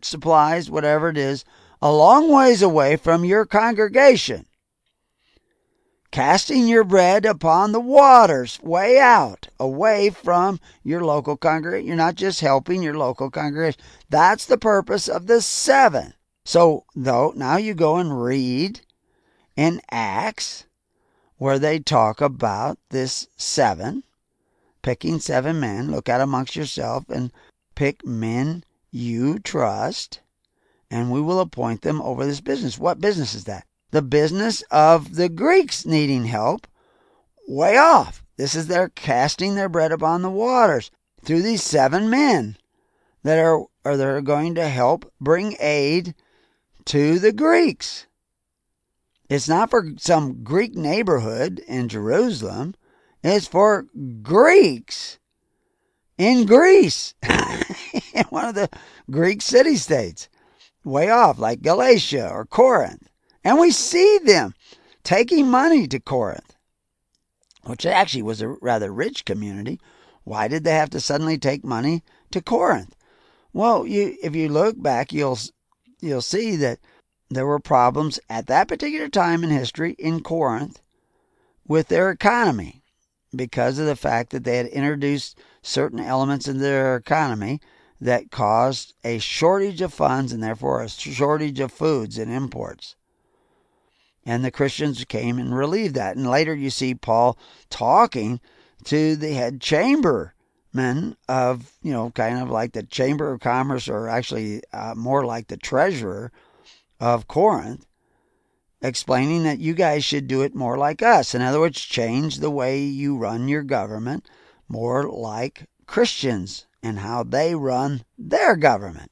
supplies, whatever it is, a long ways away from your congregation. Casting your bread upon the waters, way out, away from your local congregation. You're not just helping your local congregation. That's the purpose of the 7. So, though, now you go and read in Acts where they talk about this 7, picking 7 men. Look out amongst yourself and pick men you trust, and we will appoint them over this business. What business is that? The business of the Greeks needing help way off. This is their casting their bread upon the waters through these 7 men that are going to help bring aid to the Greeks. It's not for some Greek neighborhood in Jerusalem. It's for Greeks in Greece, in one of the Greek city-states, way off, like Galatia or Corinth. And we see them taking money to Corinth, which actually was a rather rich community. Why did they have to suddenly take money to Corinth? Well, if you look back, you'll see that there were problems at that particular time in history in Corinth with their economy because of the fact that they had introduced certain elements in their economy that caused a shortage of funds and therefore a shortage of foods and imports. And the Christians came and relieved that. And later you see Paul talking to the head chamberman of, kind of like the Chamber of Commerce, or actually more like the treasurer of Corinth, explaining that you guys should do it more like us. In other words, change the way you run your government more like Christians and how they run their government.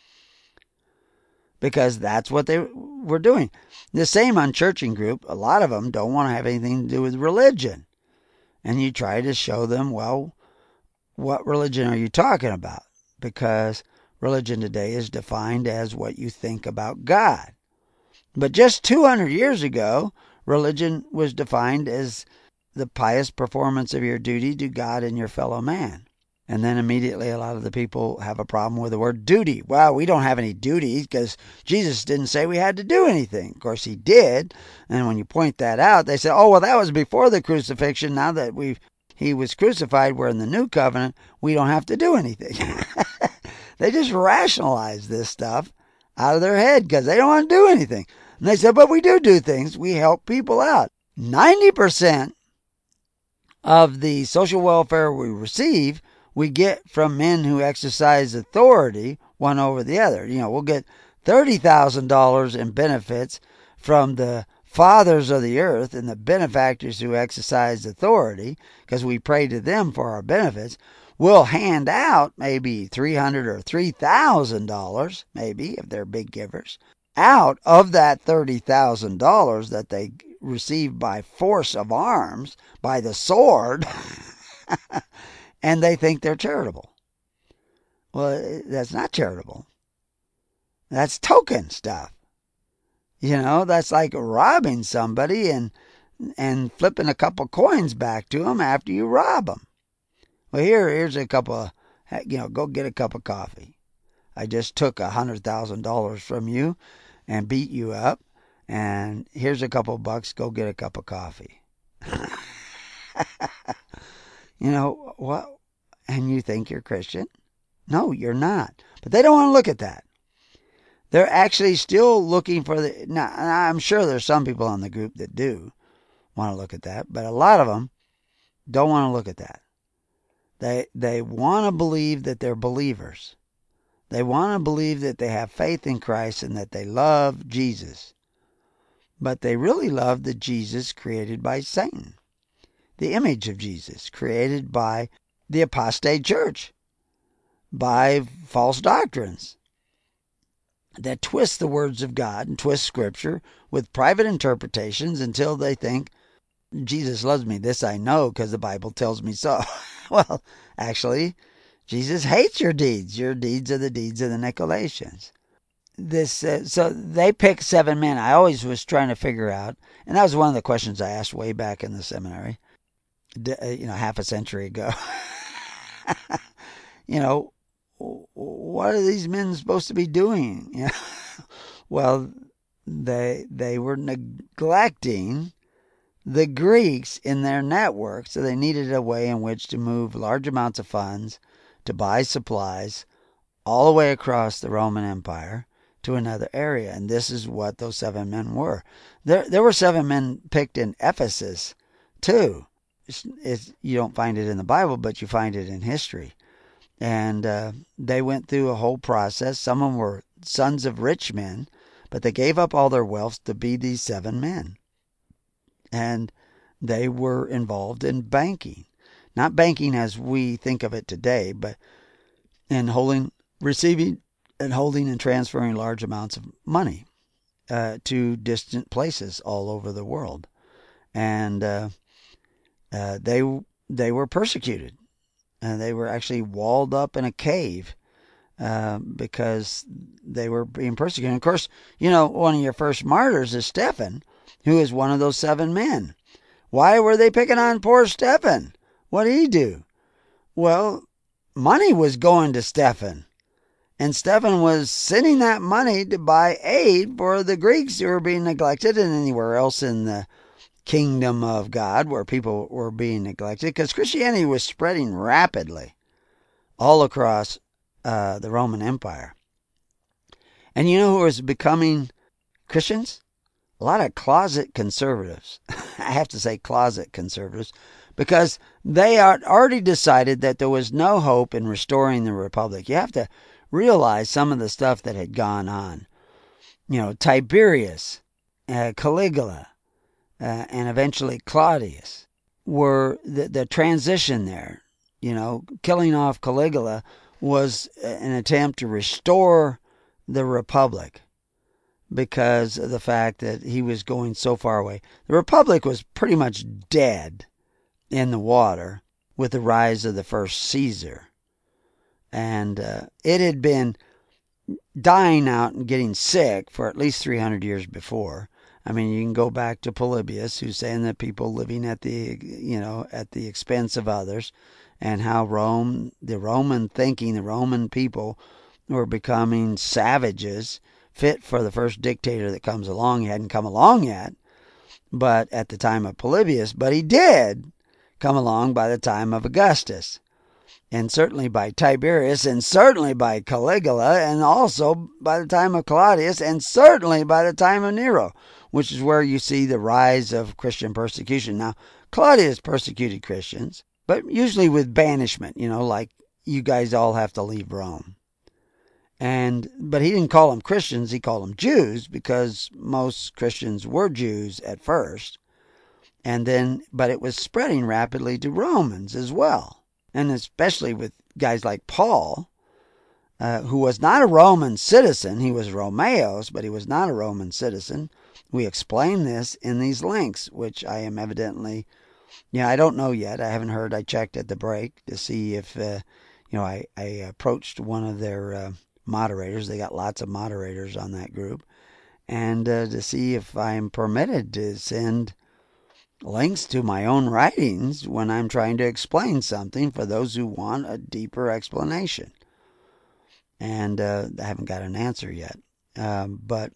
Because that's what they were doing. The same unchurching group, a lot of them don't want to have anything to do with religion. And you try to show them, well, what religion are you talking about? Because religion today is defined as what you think about God. But just 200 years ago, religion was defined as the pious performance of your duty to God and your fellow man. And then immediately a lot of the people have a problem with the word duty. Well, we don't have any duty because Jesus didn't say we had to do anything. Of course, he did. And when you point that out, they say, oh, well, that was before the crucifixion. Now that he was crucified, we're in the new covenant, we don't have to do anything. They just rationalize this stuff out of their head because they don't want to do anything. And they said, but we do things. We help people out. 90% of the social welfare we receive, we get from men who exercise authority one over the other. We'll get $30,000 in benefits from the fathers of the earth and the benefactors who exercise authority because we pray to them for our benefits. We'll hand out maybe $300 or $3,000, maybe, if they're big givers, out of that $30,000 that they receive by force of arms, by the sword, and they think they're charitable. Well, that's not charitable. That's token stuff. That's like robbing somebody and flipping a couple coins back to them after you rob them. Well, here's a couple of, go get a cup of coffee. I just took $100,000 from you and beat you up, and here's a couple of bucks, go get a cup of coffee. What? And you think you're Christian? No, you're not. But they don't want to look at that. They're actually still looking for the... Now, I'm sure there's some people on the group that do want to look at that, but a lot of them don't want to look at that. They want to believe that they're believers. They want to believe that they have faith in Christ and that they love Jesus. But they really love the Jesus created by Satan. The image of Jesus created by the apostate church, by false doctrines that twist the words of God and twist Scripture with private interpretations until they think, Jesus loves me, this I know because the Bible tells me so. Well, actually, Jesus hates your deeds. Your deeds are the deeds of the Nicolaitans. So they picked 7 men. I always was trying to figure out, and that was one of the questions I asked way back in the seminary, half a century ago. what are these men supposed to be doing? Well, they were neglecting the Greeks in their network, so they needed a way in which to move large amounts of funds to buy supplies all the way across the Roman Empire to another area. And this is what those 7 men were. There were 7 men picked in Ephesus, too. You don't find it in the Bible, but you find it in history. And they went through a whole process. Some of them were sons of rich men, but they gave up all their wealth to be these 7 men. And they were involved in banking. Not banking as we think of it today, but in receiving and holding and transferring large amounts of money to distant places all over the world. And they were persecuted. And they were actually walled up in a cave because they were being persecuted. And of course, one of your first martyrs is Stephen, who is one of those 7 men. Why were they picking on poor Stephen? What did he do? Well, money was going to Stephen. And Stephen was sending that money to buy aid for the Greeks who were being neglected, and anywhere else in the kingdom of God where people were being neglected, because Christianity was spreading rapidly all across the Roman Empire. And you know who was becoming Christians? A lot of closet conservatives. I have to say closet conservatives, because they had already decided that there was no hope in restoring the Republic. You have to realize some of the stuff that had gone on. Tiberius, Caligula, and eventually Claudius were the transition there. Killing off Caligula was an attempt to restore the Republic because of the fact that he was going so far away. The Republic was pretty much dead in the water with the rise of the first Caesar. And it had been dying out and getting sick for at least 300 years before. I mean, you can go back to Polybius, who's saying that people living at the expense of others, and how the Roman people were becoming savages, fit for the first dictator that comes along. He hadn't come along yet, but at the time of Polybius, but he did come along by the time of Augustus, and certainly by Tiberius, and certainly by Caligula, and also by the time of Claudius, and certainly by the time of Nero, which is where you see the rise of Christian persecution. Now, Claudius persecuted Christians, but usually with banishment, like you guys all have to leave Rome. But he didn't call them Christians, he called them Jews, because most Christians were Jews at first. But it was spreading rapidly to Romans as well. And especially with guys like Paul, who was not a Roman citizen. He was Romeos, but he was not a Roman citizen. We explain this in these links, which I am evidently, I don't know yet. I haven't heard. I checked at the break to see if, I approached one of their moderators. They got lots of moderators on that group. And to see if I'm permitted to send links to my own writings when I'm trying to explain something for those who want a deeper explanation. And I haven't got an answer yet. But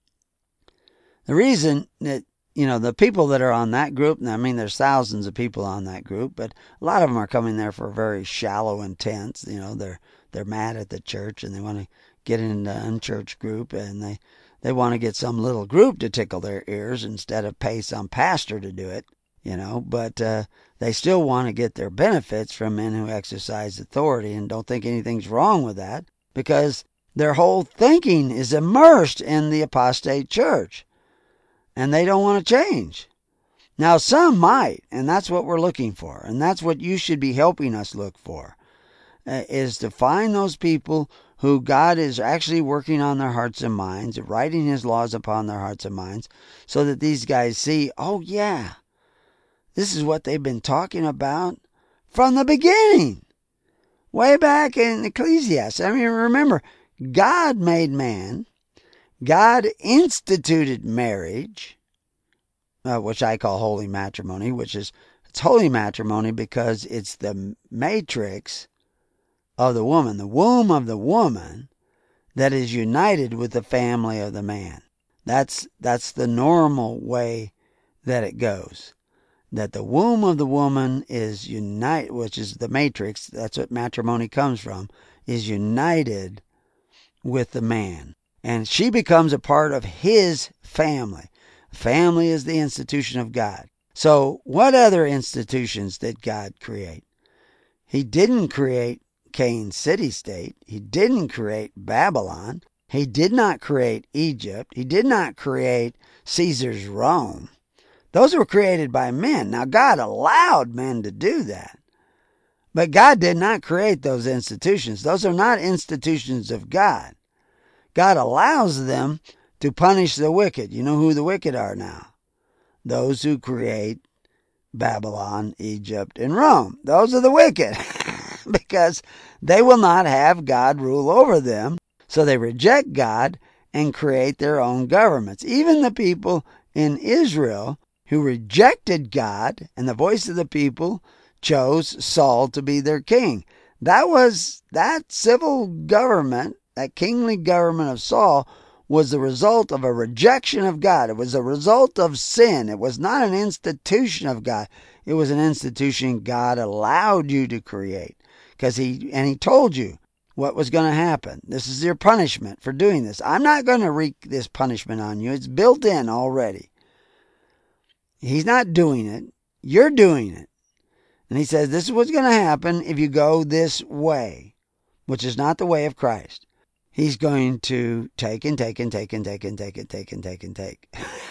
the reason that, the people that are on that group, I mean, there's thousands of people on that group, but a lot of them are coming there for very shallow intents. They're mad at the church and they want to get in the unchurched group, and they want to get some little group to tickle their ears instead of pay some pastor to do it, but they still want to get their benefits from men who exercise authority and don't think anything's wrong with that, because their whole thinking is immersed in the apostate church, and they don't want to change. Now, some might, and that's what we're looking for, and that's what you should be helping us look for, is to find those people who God is actually working on their hearts and minds, writing His laws upon their hearts and minds, so that these guys see, oh yeah, this is what they've been talking about from the beginning, way back in Ecclesiastes. I mean, remember, God made man, God instituted marriage, which I call holy matrimony, it's holy matrimony because it's the matrix of the woman. The womb of the woman that is united with the family of the man. That's the normal way that it goes. That the womb of the woman is united, which is the matrix, that's what matrimony comes from, is united with the man. And she becomes a part of his family. Family is the institution of God. So what other institutions did God create? He didn't create Cain's city-state. He didn't create Babylon. He did not create Egypt. He did not create Caesar's Rome. Those were created by men. Now, God allowed men to do that. But God did not create those institutions. Those are not institutions of God. God allows them to punish the wicked. You know who the wicked are now? Those who create Babylon, Egypt, and Rome. Those are the wicked. Because they will not have God rule over them. So they reject God and create their own governments. Even the people in Israel who rejected God and the voice of the people chose Saul to be their king. That civil government, that kingly government of Saul, was the result of a rejection of God. It was a result of sin. It was not an institution of God. It was an institution God allowed you to create. Because he told you what was going to happen. This is your punishment for doing this. I'm not going to wreak this punishment on you. It's built in already. He's not doing it. You're doing it. And he says this is what's going to happen if you go this way, which is not the way of Christ. He's going to take and take and take and take and take and take and take and take.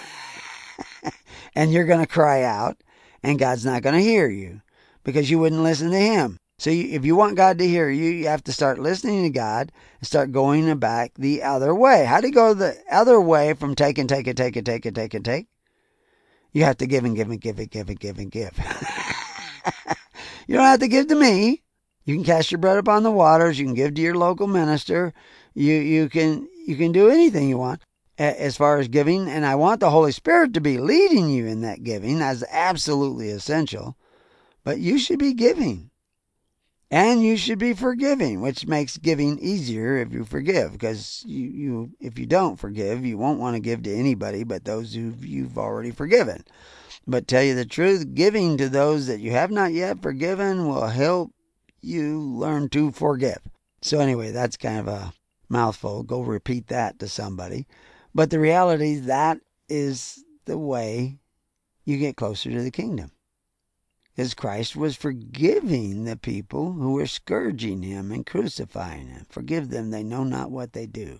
And you're going to cry out, and God's not going to hear you because you wouldn't listen to him. So if you want God to hear you, you have to start listening to God and start going back the other way. How do you go the other way from take and take and take and take and take and take? You have to give and give and give and give and give and give. You don't have to give to me. You can cast your bread upon the waters. You can give to your local minister. You can do anything you want as far as giving. And I want the Holy Spirit to be leading you in that giving. That's absolutely essential. But you should be giving. And you should be forgiving, which makes giving easier if you forgive. Because if you don't forgive, you won't want to give to anybody but those who you've already forgiven. But tell you the truth, giving to those that you have not yet forgiven will help you learn to forgive. So anyway, that's kind of a mouthful. Go repeat that to somebody. But the reality, that is the way you get closer to the kingdom. Because Christ was forgiving the people who were scourging him and crucifying him. Forgive them, they know not what they do.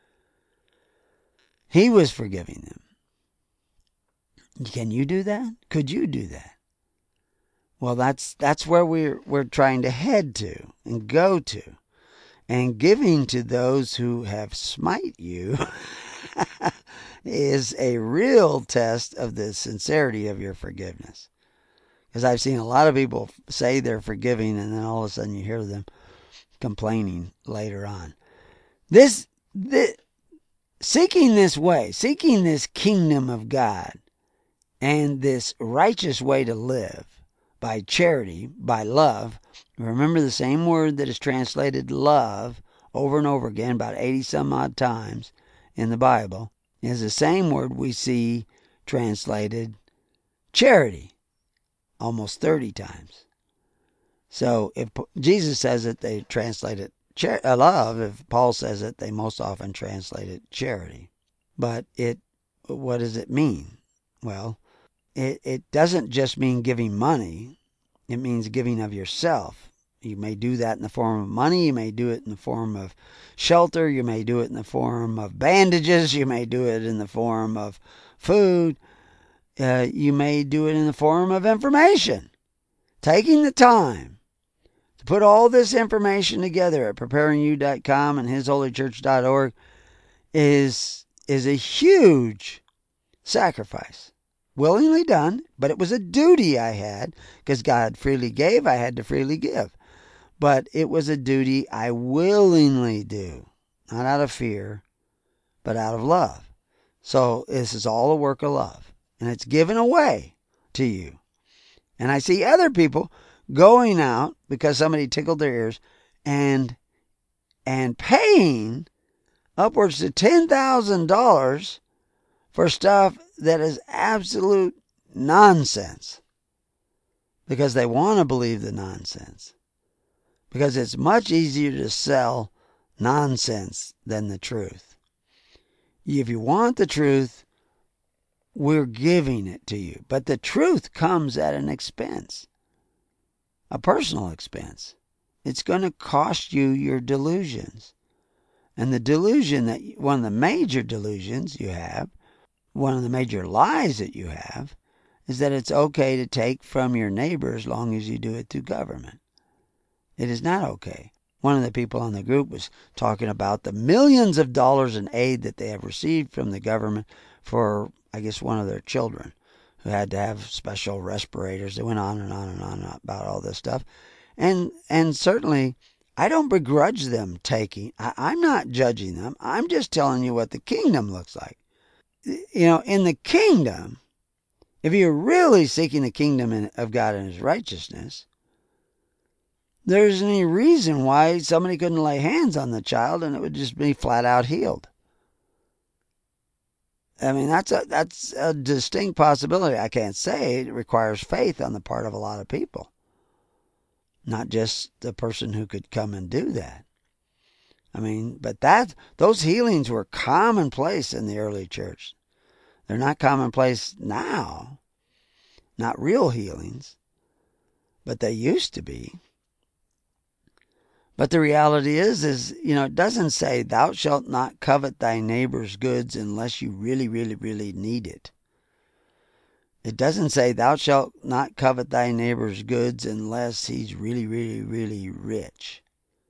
He was forgiving them. Can you do that? Could you do that? Well, that's where we're trying to head to and go to. And giving to those who have smite you is a real test of the sincerity of your forgiveness. Because I've seen a lot of people say they're forgiving, and then all of a sudden you hear them complaining later on. Seeking this way, seeking this kingdom of God, and this righteous way to live by charity, by love. Remember the same word that is translated love over and over again, about 80 some odd times in the Bible, is the same word we see translated charity almost 30 times. So if Jesus says it, they translate it love. If Paul says it, they most often translate it charity. But what does it mean? Well, it doesn't just mean giving money. It means giving of yourself. You may do that in the form of money. You may do it in the form of shelter. You may do it in the form of bandages. You may do it in the form of food. You may do it in the form of information. Taking the time to put all this information together at preparingyou.com and hisholychurch.org is a huge sacrifice. Willingly done, but it was a duty I had, because God freely gave, I had to freely give. But it was a duty I willingly do, not out of fear, but out of love. So this is all a work of love, and it's given away to you. And I see other people going out because somebody tickled their ears and paying upwards to $10,000 for stuff that is absolute nonsense, because they want to believe the nonsense, because it's much easier to sell nonsense than the truth. If you want the truth, we're giving it to you, but the truth comes at an expense, a personal expense. It's going to cost you your delusions. And the delusion that, one of the major delusions you have, one of the major lies that you have, is that it's okay to take from your neighbor as long as you do it through government. It is not okay. One of the people on the group was talking about the millions of dollars in aid that they have received from the government for, I guess, one of their children who had to have special respirators. They went on and on and on about all this stuff. And certainly, I don't begrudge them taking. I'm not judging them. I'm just telling you what the kingdom looks like. You know, in the kingdom, if you're really seeking the kingdom of God and His righteousness, there isn't any reason why somebody couldn't lay hands on the child and it would just be flat out healed. I mean, that's a distinct possibility. I can't say it requires faith on the part of a lot of people, not just the person who could come and do that. I mean, but those healings were commonplace in the early church. They're not commonplace now, not real healings, but they used to be. But the reality is, you know, it doesn't say thou shalt not covet thy neighbor's goods unless you really, really, really need it. It doesn't say thou shalt not covet thy neighbor's goods unless he's really, really, really rich.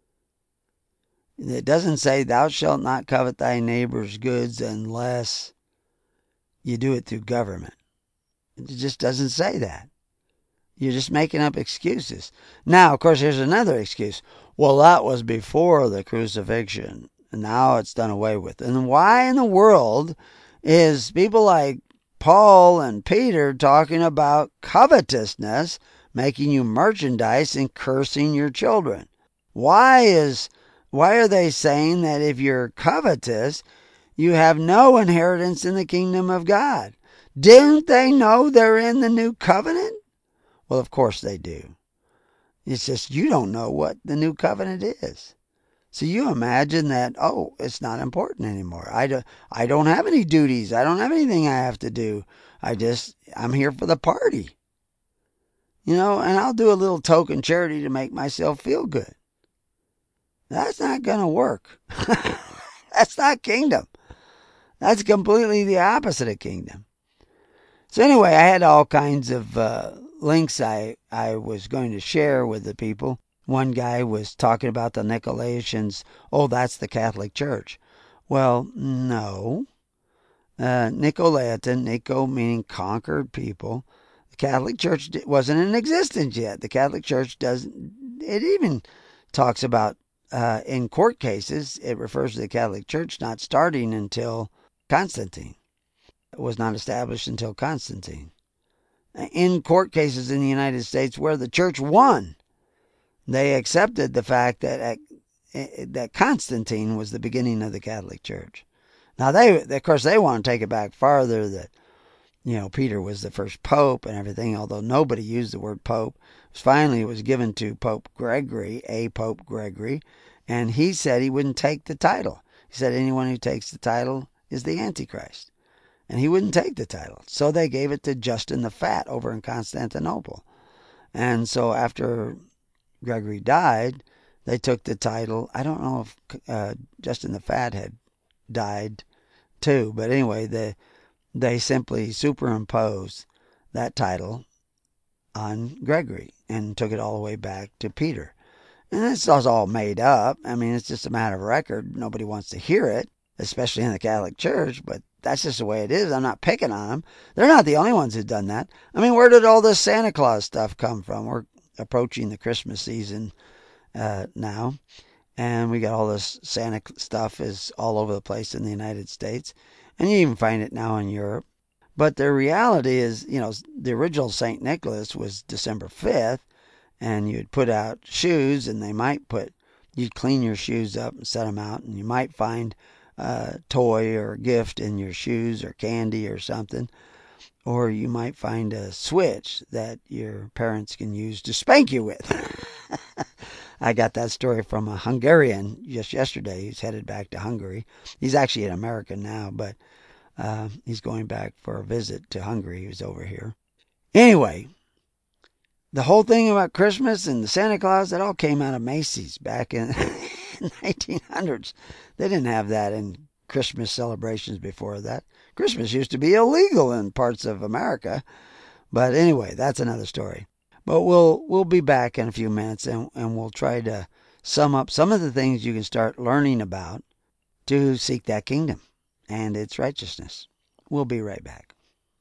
It doesn't say thou shalt not covet thy neighbor's goods unless you do it through government. It just doesn't say that. You're just making up excuses. Now, of course, here's another excuse. Well, that was before the crucifixion, and now it's done away with. And why in the world is people like Paul and Peter talking about covetousness, making you merchandise and cursing your children? Why are they saying that if you're covetous, you have no inheritance in the kingdom of God? Didn't they know they're in the new covenant? Well, of course they do. It's just you don't know what the new covenant is. So you imagine that, oh, it's not important anymore. I don't have any duties. I don't have anything I have to do. I'm here for the party. You know, and I'll do a little token charity to make myself feel good. That's not going to work. That's not kingdom. That's completely the opposite of kingdom. So anyway, I had all kinds of links I was going to share with the people. One guy was talking about the Nicolaitans. Oh, that's the Catholic Church. Well, no. Nicolaitan, Nico meaning conquered people. The Catholic Church wasn't in existence yet. The Catholic Church doesn't. It even talks about in court cases. It refers to the Catholic Church not starting until Constantine. It was not established until Constantine. In court cases in the United States where the church won, they accepted the fact that Constantine was the beginning of the Catholic Church. Now, of course, they want to take it back farther, that, you know, Peter was the first pope and everything, although nobody used the word pope. Finally, it was given to Pope Gregory, Pope Gregory, and he said he wouldn't take the title. He said anyone who takes the title is the Antichrist. And he wouldn't take the title. So they gave it to Justin the Fat over in Constantinople. And so after Gregory died, they took the title. I don't know if Justin the Fat had died too. But anyway, they simply superimposed that title on Gregory and took it all the way back to Peter. And this was all made up. I mean, it's just a matter of record. Nobody wants to hear it, especially in the Catholic Church, but that's just the way it is. I'm not picking on them. They're not the only ones who've done that. I mean, where did all this Santa Claus stuff come from? We're approaching the Christmas season now, and we got all this Santa stuff is all over the place in the United States, and you even find it now in Europe. But the reality is, you know, the original St. Nicholas was December 5th, and you'd put out shoes, and they might put you'd clean your shoes up and set them out, and you might find a toy or a gift in your shoes or candy or something. Or you might find a switch that your parents can use to spank you with. I got that story from a Hungarian just yesterday. He's headed back to Hungary. He's actually an American now, but he's going back for a visit to Hungary. He was over here. Anyway, the whole thing about Christmas and the Santa Claus, that all came out of Macy's back in the 1900s. They didn't have that in Christmas celebrations before that. Christmas used to be illegal in parts of America. But anyway, that's another story. But we'll be back in a few minutes, and we'll try to sum up some of the things you can start learning about to seek that kingdom and its righteousness. We'll be right back.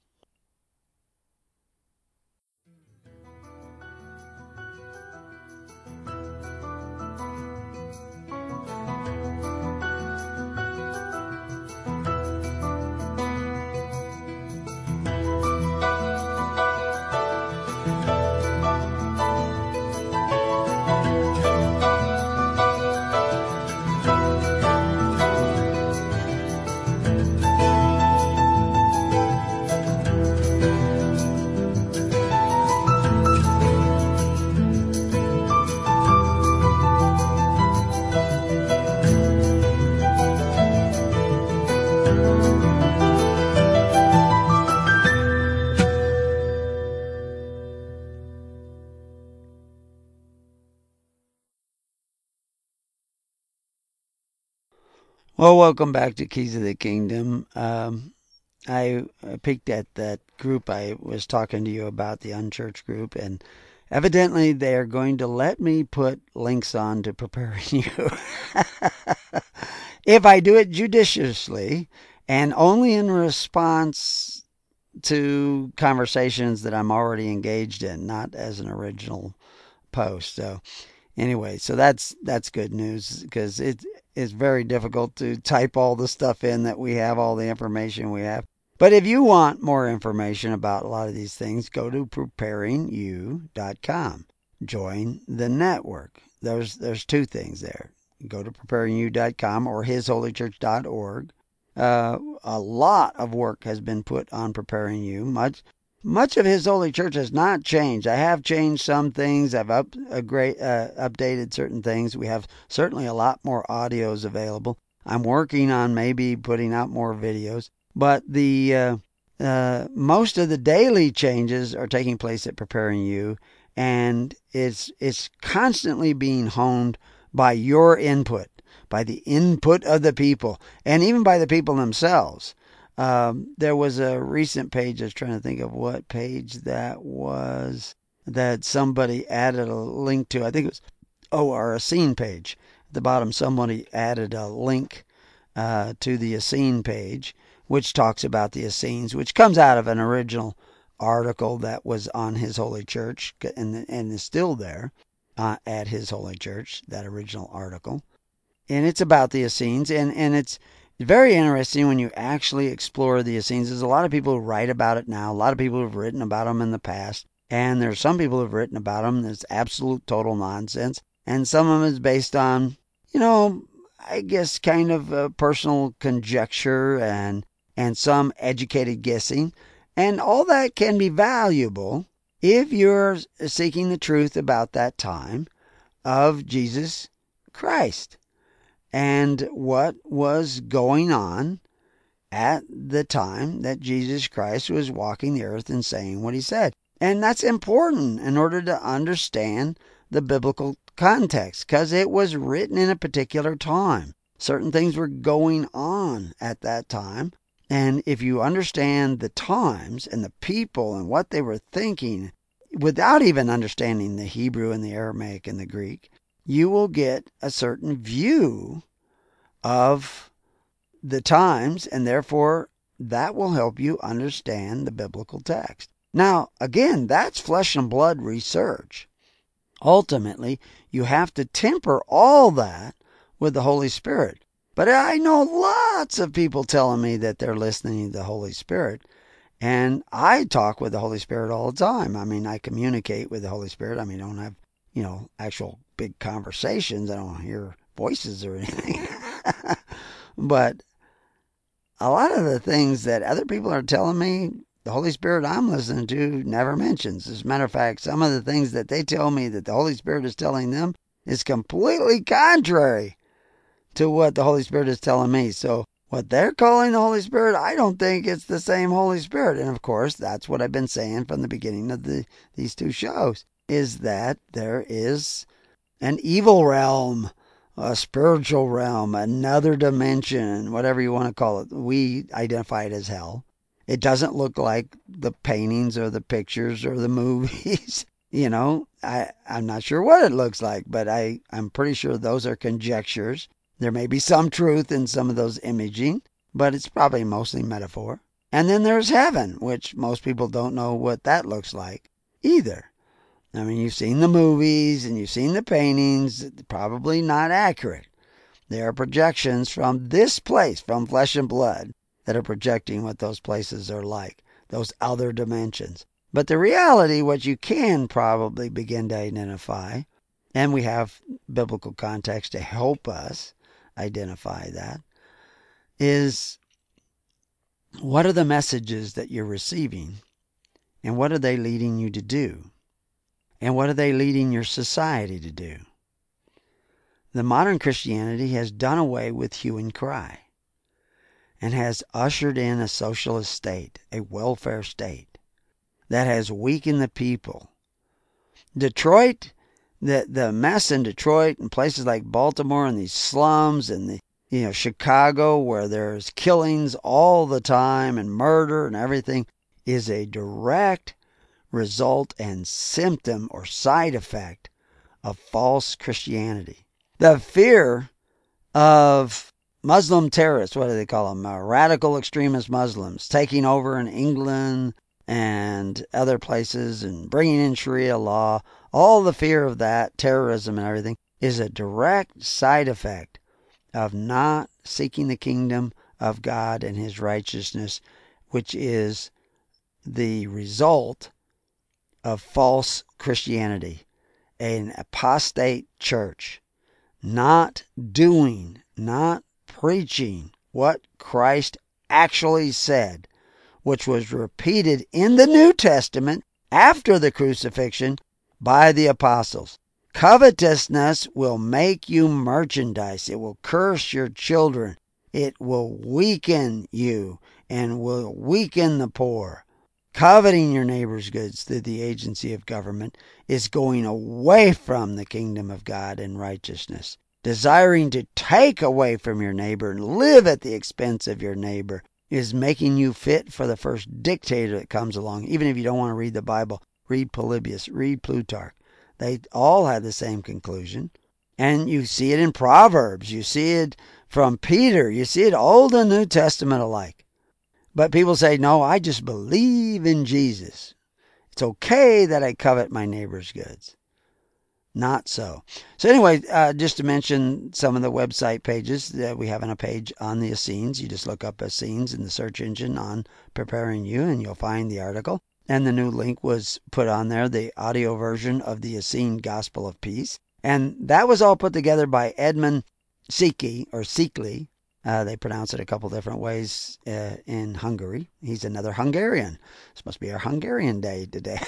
Well, welcome back to Keys of the Kingdom. I peeked at that group I was talking to you about, the unchurched group, and evidently they are going to let me put links on to Preparing You. If I do it judiciously and only in response to conversations that I'm already engaged in, not as an original post. So anyway, so that's good news, because it's very difficult to type all the stuff in that we have, all the information we have. But if you want more information about a lot of these things, go to preparingyou.com. Join the network. There's two things there. Go to preparingyou.com or hisholychurch.org. A lot of work has been put on Preparing You. Much of His Holy Church has not changed. I have changed some things. I've updated certain things. We have certainly a lot more audios available. I'm working on maybe putting out more videos. But the most of the daily changes are taking place at Preparing You, and it's constantly being honed by your input, by the input of the people, and even by the people themselves. There was a recent page, I was trying to think of what page that was, that somebody added a link to. I think it was, our Essene page. At the bottom, somebody added a link to the Essene page, which talks about the Essenes, which comes out of an original article that was on His Holy Church and is still there at His Holy Church, that original article. And it's about the Essenes, and it's very interesting when you actually explore the Essenes. There's a lot of people who write about it now, a lot of people who've written about them in the past, and there's some people who've written about them that's absolute total nonsense, and some of them is based on, I guess kind of personal conjecture and some educated guessing, and all that can be valuable if you're seeking the truth about that time of Jesus Christ and what was going on at the time that Jesus Christ was walking the earth and saying what He said. And that's important in order to understand the biblical context, because it was written in a particular time. Certain things were going on at that time. And if you understand the times and the people and what they were thinking, without even understanding the Hebrew and the Aramaic and the Greek, you will get a certain view of the times, and therefore that will help you understand the biblical text. Now, again, that's flesh and blood research. Ultimately, you have to temper all that with the Holy Spirit. But I know lots of people telling me that they're listening to the Holy Spirit, and I talk with the Holy Spirit all the time. I mean, I communicate with the Holy Spirit. I mean, I don't have, actual big conversations. I don't hear voices or anything. But a lot of the things that other people are telling me, the Holy Spirit I'm listening to never mentions. As a matter of fact, some of the things that they tell me that the Holy Spirit is telling them is completely contrary to what the Holy Spirit is telling me. So what they're calling the Holy Spirit, I don't think it's the same Holy Spirit. And of course, that's what I've been saying from the beginning of these two shows, is that there is an evil realm, a spiritual realm, another dimension, whatever you want to call it. We identify it as hell. It doesn't look like the paintings or the pictures or the movies. I'm not sure what it looks like, but I'm pretty sure those are conjectures. There may be some truth in some of those imaging, but it's probably mostly metaphor. And then there's heaven, which most people don't know what that looks like either. I mean, you've seen the movies and you've seen the paintings, probably not accurate. They are projections from this place, from flesh and blood, that are projecting what those places are like, those other dimensions. But the reality, what you can probably begin to identify, and we have biblical context to help us identify that, is what are the messages that you're receiving, and what are they leading you to do, and what are they leading your society to do? The modern Christianity has done away with hue and cry and has ushered in a socialist state, a welfare state that has weakened the people. Detroit, the mess in Detroit and places like Baltimore and these slums and Chicago, where there's killings all the time and murder and everything, is a direct result and symptom or side effect of false Christianity. The fear of Muslim terrorists, what do they call them? Radical extremist Muslims taking over in England and other places and bringing in Sharia law. All the fear of that, terrorism and everything, is a direct side effect of not seeking the kingdom of God and His righteousness, which is the result of false Christianity, an apostate church, not preaching what Christ actually said, which was repeated in the New Testament after the crucifixion by the apostles. Covetousness will make you merchandise. It will curse your children. It will weaken you and will weaken the poor. Coveting your neighbor's goods through the agency of government is going away from the kingdom of God and righteousness. Desiring to take away from your neighbor and live at the expense of your neighbor is making you fit for the first dictator that comes along. Even if you don't want to read the Bible, read Polybius, read Plutarch. They all have the same conclusion. And you see it in Proverbs. You see it from Peter. You see it Old and New Testament alike. But people say, no, I just believe in Jesus. It's okay that I covet my neighbor's goods. Not so. So anyway, just to mention some of the website pages that we have on a page on the Essenes. You just look up Essenes in the search engine on Preparing You, and you'll find the article. And the new link was put on there, the audio version of the Essene Gospel of Peace. And that was all put together by Edmund Szekely, or Szekely. They pronounce it a couple different ways in Hungary. He's another Hungarian. This must be our Hungarian day today.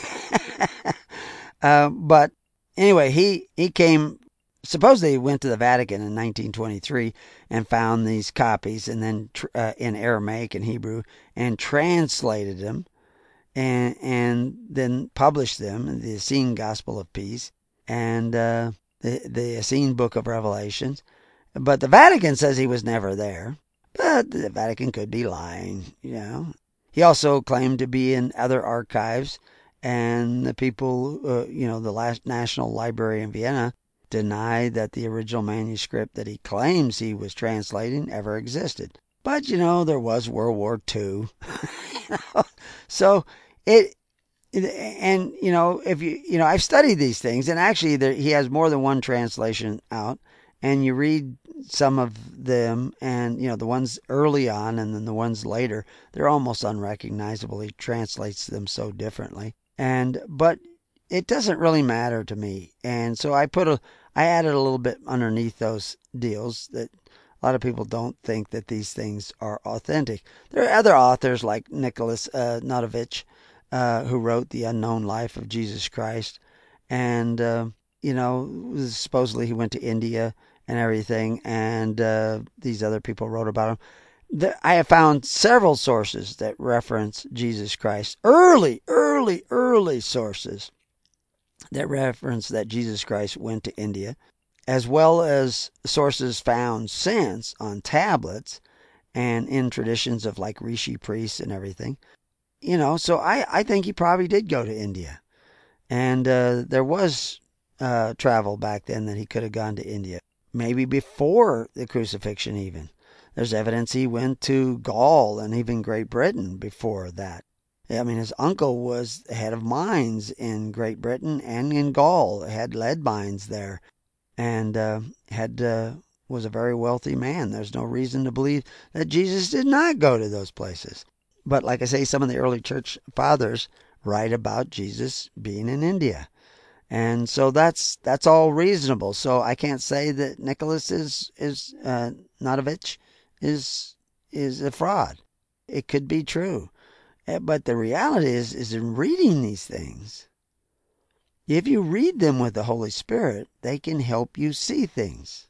But anyway, he came, supposedly he went to the Vatican in 1923 and found these copies, and then in Aramaic and Hebrew, and translated them, and then published them, the Essene Gospel of Peace, and the Essene Book of Revelations. But the Vatican says he was never there. But the Vatican could be lying, He also claimed to be in other archives, and the people, the National Library in Vienna, denied that the original manuscript that he claims he was translating ever existed. But, there was World War II. So if I've studied these things, and actually he has more than one translation out, and you read some of them, and the ones early on and then the ones later, they're almost unrecognizable. He translates them so differently. But it doesn't really matter to me. And so I added a little bit underneath those deals that a lot of people don't think that these things are authentic. There are other authors like Nicholas Notovich, who wrote The Unknown Life of Jesus Christ. And, supposedly he went to India and everything. And these other people wrote about him. I have found several sources that reference Jesus Christ. Early sources that reference that Jesus Christ went to India, as well as sources found since on tablets and in traditions of like Rishi priests and everything. So I think he probably did go to India. And there was travel back then that he could have gone to India. Maybe before the crucifixion even. There's evidence he went to Gaul and even Great Britain before that. I mean, his uncle was head of mines in Great Britain and in Gaul, had lead mines there, and was a very wealthy man. There's no reason to believe that Jesus did not go to those places. But like I say, some of the early church fathers write about Jesus being in India. And so that's all reasonable. So I can't say that Nicholas Notovich is a fraud. It could be true. But the reality is in reading these things, if you read them with the Holy Spirit, they can help you see things.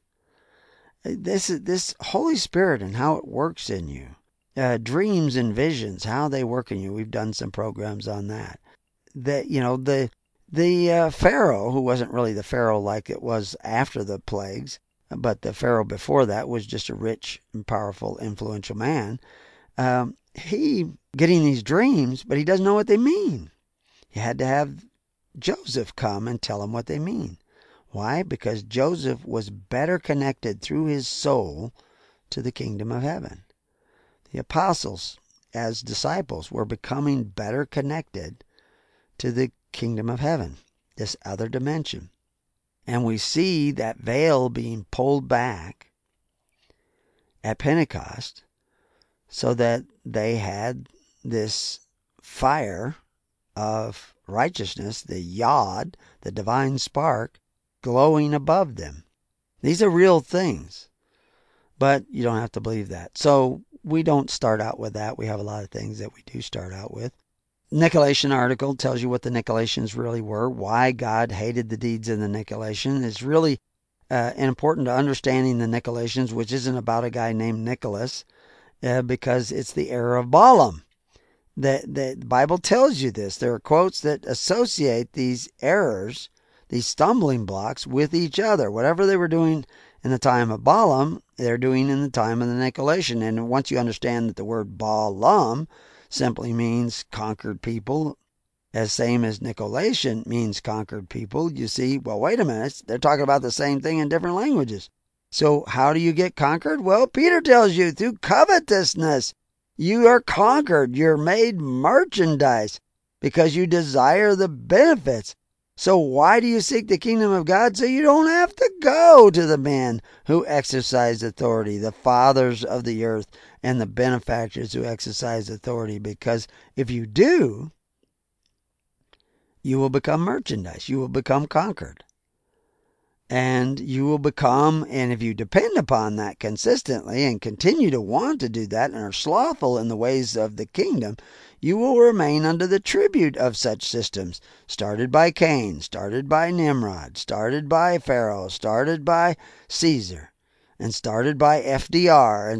This Holy Spirit and how it works in you. Dreams and visions, how they work in you. We've done some programs on that. The Pharaoh, who wasn't really the Pharaoh like it was after the plagues, but the Pharaoh before that was just a rich and powerful, influential man. He getting these dreams, but he doesn't know what they mean. He had to have Joseph come and tell him what they mean. Why? Because Joseph was better connected through his soul to the kingdom of heaven. The apostles, as disciples, were becoming better connected to the kingdom of heaven, this other dimension. And we see that veil being pulled back at Pentecost so that they had this fire of righteousness, the Yod, the divine spark, glowing above them. These are real things, but you don't have to believe that. So we don't start out with that. We have a lot of things that we do start out with. Nicolaitan article tells you what the Nicolaitans really were, why God hated the deeds of the Nicolaitans. It's really important to understanding the Nicolaitans, which isn't about a guy named Nicholas, because it's the error of Balaam. The Bible tells you this. There are quotes that associate these errors, these stumbling blocks, with each other. Whatever they were doing in the time of Balaam, they're doing in the time of the Nicolaitan. And once you understand that the word Balaam simply means conquered people, as same as Nicolaitan means conquered people, you see, well, wait a minute, they're talking about the same thing in different languages. So how do you get conquered? Well, Peter tells you, through covetousness. You are conquered. You're made merchandise because you desire the benefits. So why do you seek the kingdom of God? So you don't have to go to the men who exercise authority, the fathers of the earth and the benefactors who exercise authority. Because if you do, you will become merchandise. You will become conquered. And you will become, and if you depend upon that consistently and continue to want to do that and are slothful in the ways of the kingdom, you will remain under the tribute of such systems, started by Cain, started by Nimrod, started by Pharaoh, started by Caesar, and started by FDR,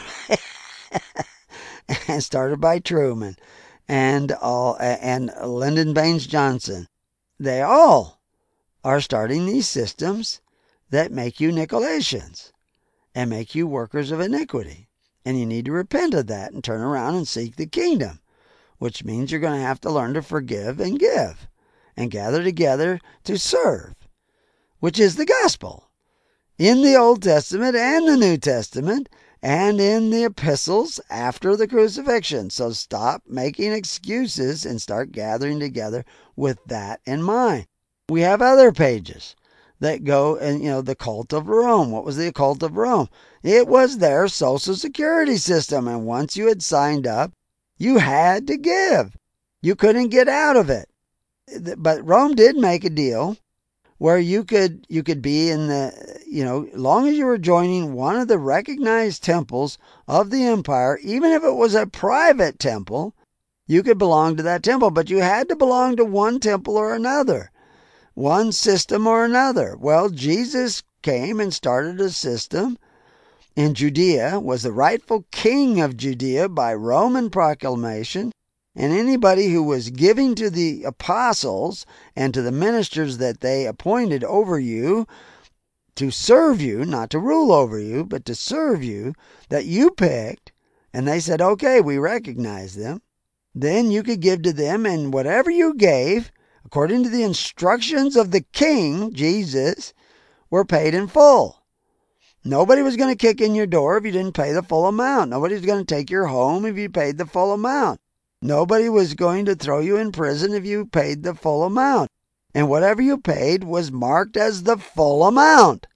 and started by Truman, and Lyndon Baines Johnson. They all are starting these systems that make you Nicolaitans and make you workers of iniquity. And you need to repent of that and turn around and seek the kingdom, which means you're going to have to learn to forgive and give and gather together to serve, which is the gospel in the Old Testament and the New Testament and in the epistles after the crucifixion. So stop making excuses and start gathering together with that in mind. We have other pages that go, and the cult of Rome. What was the cult of Rome? It was their social security system. And once you had signed up, you had to give. You couldn't get out of it. But Rome did make a deal where you could be in the, as long as you were joining one of the recognized temples of the empire, even if it was a private temple, you could belong to that temple, but you had to belong to one temple or another, one system or another. Well, Jesus came and started a system in Judea, was the rightful king of Judea by Roman proclamation, and anybody who was giving to the apostles and to the ministers that they appointed over you to serve you, not to rule over you, but to serve you, that you picked, and they said, okay, we recognize them, then you could give to them, and whatever you gave, according to the instructions of the king, Jesus, were paid in full. Nobody was going to kick in your door if you didn't pay the full amount. Nobody was going to take your home if you paid the full amount. Nobody was going to throw you in prison if you paid the full amount. And whatever you paid was marked as the full amount.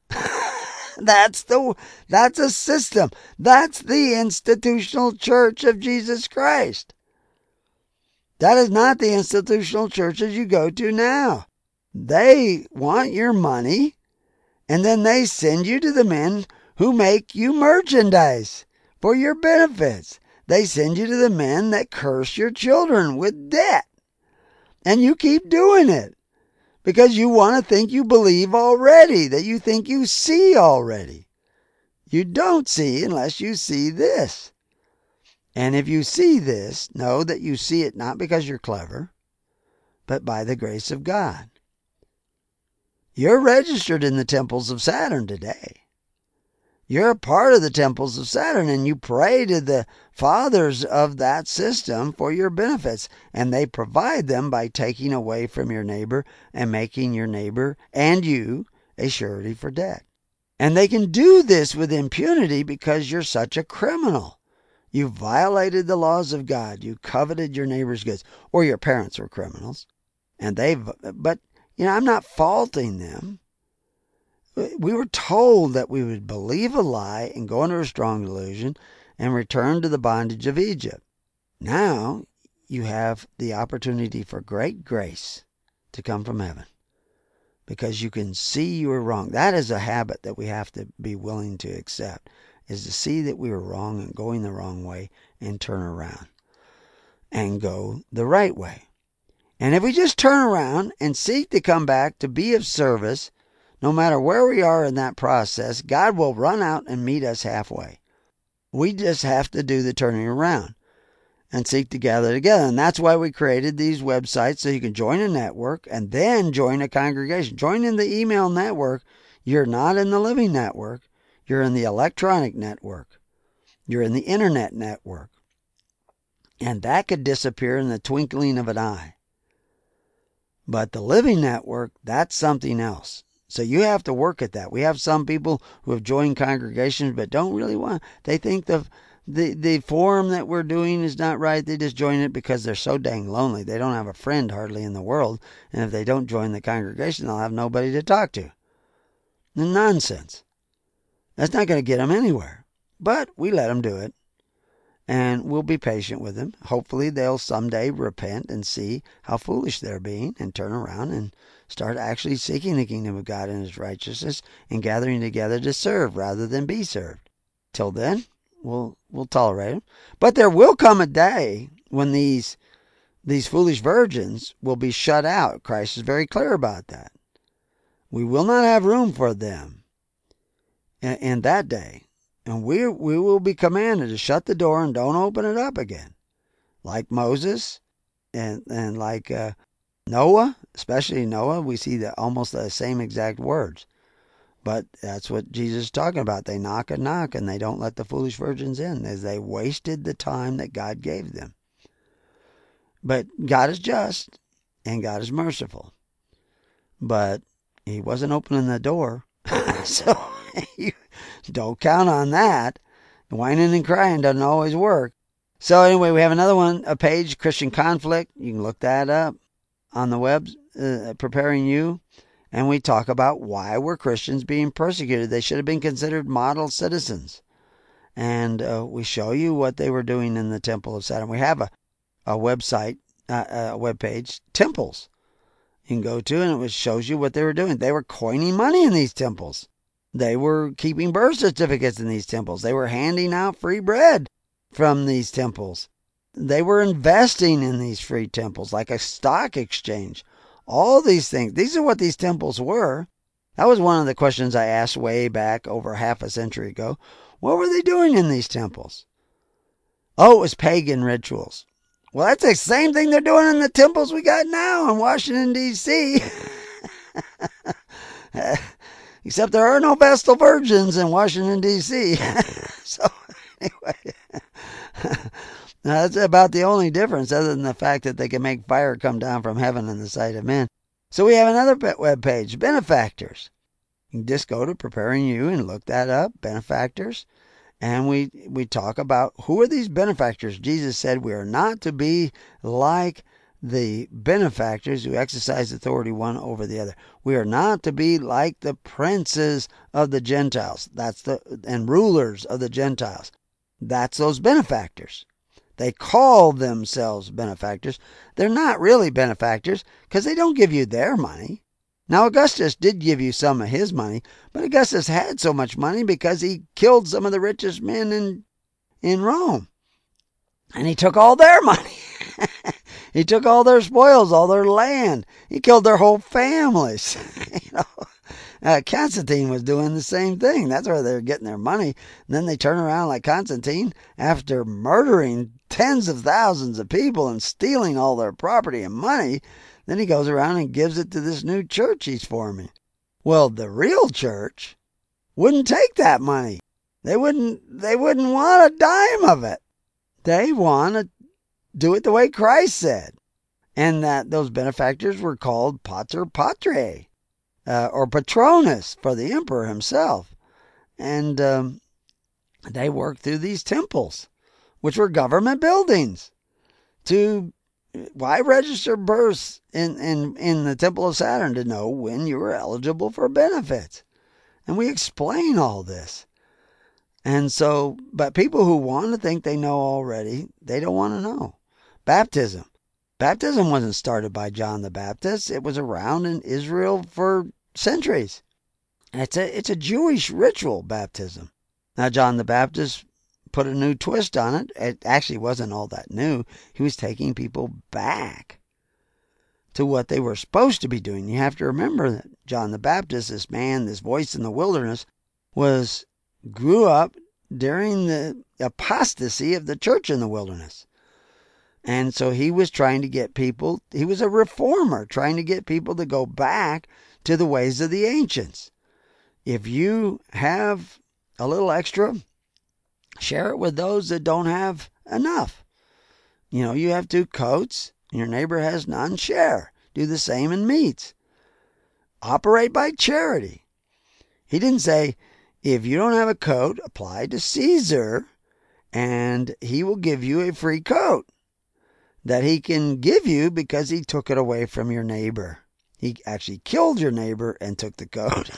That's a system. That's the institutional church of Jesus Christ. That is not the institutional churches you go to now. They want your money, and then they send you to the men who make you merchandise for your benefits. They send you to the men that curse your children with debt. And you keep doing it because you want to think you believe already, that you think you see already. You don't see unless you see this. And if you see this, know that you see it not because you're clever, but by the grace of God. You're registered in the temples of Saturn today. You're a part of the temples of Saturn, and you pray to the fathers of that system for your benefits, and they provide them by taking away from your neighbor and making your neighbor and you a surety for debt. And they can do this with impunity because you're such a criminal. You violated the laws of God. You coveted your neighbor's goods, or your parents were criminals, but I'm not faulting them. We were told that we would believe a lie and go into a strong delusion and return to the bondage of Egypt. Now you have the opportunity for great grace to come from heaven because you can see you were wrong. That is a habit that we have to be willing to accept, is to see that we were wrong and going the wrong way and turn around and go the right way. And if we just turn around and seek to come back to be of service, no matter where we are in that process, God will run out and meet us halfway. We just have to do the turning around and seek to gather together. And that's why we created these websites, so you can join a network and then join a congregation. Join in the email network. You're not in the living network. You're in the electronic network. You're in the internet network. And that could disappear in the twinkling of an eye. But the living network, that's something else. So you have to work at that. We have some people who have joined congregations but don't really want. They think the forum that we're doing is not right. They just join it because they're so dang lonely. They don't have a friend hardly in the world. And if they don't join the congregation, they'll have nobody to talk to. Nonsense. That's not going to get them anywhere. But we let them do it. And we'll be patient with them. Hopefully they'll someday repent and see how foolish they're being and turn around and start actually seeking the kingdom of God and His righteousness and gathering together to serve rather than be served. Till then, we'll tolerate them. But there will come a day when these foolish virgins will be shut out. Christ is very clear about that. We will not have room for them in that day. And we will be commanded to shut the door and don't open it up again. Like Moses and like Noah, especially Noah, we see almost the same exact words. But that's what Jesus is talking about. They knock and knock and they don't let the foolish virgins in, as they wasted the time that God gave them. But God is just and God is merciful. But He wasn't opening the door. So you don't count on that. Whining and crying doesn't always work. So anyway, we have another one, a page, Christian Conflict. You can look that up on the web, Preparing You. And we talk about why were Christians being persecuted. They should have been considered model citizens. And we show you what they were doing in the temple of Saturn. We have a website webpage, temples. You can go to, and it shows you what they were doing. They were coining money in these temples. They were keeping birth certificates in these temples. They were handing out free bread from these temples. They were investing in these free temples like a stock exchange. All these things. These are what these temples were. That was one of the questions I asked way back over half a century ago. What were they doing in these temples? Oh, it was pagan rituals. Well, that's the same thing they're doing in the temples we got now in Washington, D.C. Except there are no Vestal Virgins in Washington, D.C. So, anyway, that's about the only difference other than the fact that they can make fire come down from heaven in the sight of men. So we have another web page, benefactors. You can just go to Preparing You and look that up, benefactors. And we talk about who are these benefactors. Jesus said we are not to be like the benefactors who exercise authority one over the other. We are not to be like the princes of the Gentiles. And rulers of the Gentiles. That's those benefactors. They call themselves benefactors. They're not really benefactors because they don't give you their money. Now, Augustus did give you some of his money, but Augustus had so much money because he killed some of the richest men in Rome. And he took all their money. He took all their spoils, all their land. He killed their whole families. Constantine was doing the same thing. That's where they're getting their money. And then they turn around like Constantine after murdering tens of thousands of people and stealing all their property and money. Then he goes around and gives it to this new church he's forming. Well, the real church wouldn't take that money. They wouldn't want a dime of it. They want to do it the way Christ said. And that those benefactors were called Pater Patrae, or Patronus for the emperor himself. And they worked through these temples, which were government buildings. Why register births in the Temple of Saturn? To know when you were eligible for benefits. And we explain all this. And so, but people who want to think they know already, they don't want to know. Baptism. Baptism wasn't started by John the Baptist. It was around in Israel for centuries. It's a Jewish ritual, baptism. Now, John the Baptist put a new twist on it. It actually wasn't all that new. He was taking people back to what they were supposed to be doing. You have to remember that John the Baptist, this man, this voice in the wilderness, grew up during the apostasy of the church in the wilderness. And so he was trying to get people, he was a reformer, trying to get people to go back to the ways of the ancients. If you have a little extra, share it with those that don't have enough. You have 2 coats, and your neighbor has none, share. Do the same in meats. Operate by charity. He didn't say, if you don't have a coat, apply to Caesar, and he will give you a free coat that he can give you because he took it away from your neighbor. He actually killed your neighbor and took the coat.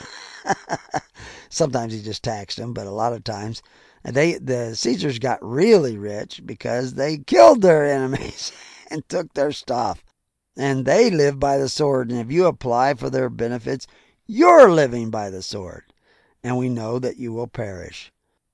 Sometimes he just taxed him, but a lot of times the Caesars got really rich because they killed their enemies and took their stuff. And they live by the sword. And if you apply for their benefits, you're living by the sword. And we know that you will perish.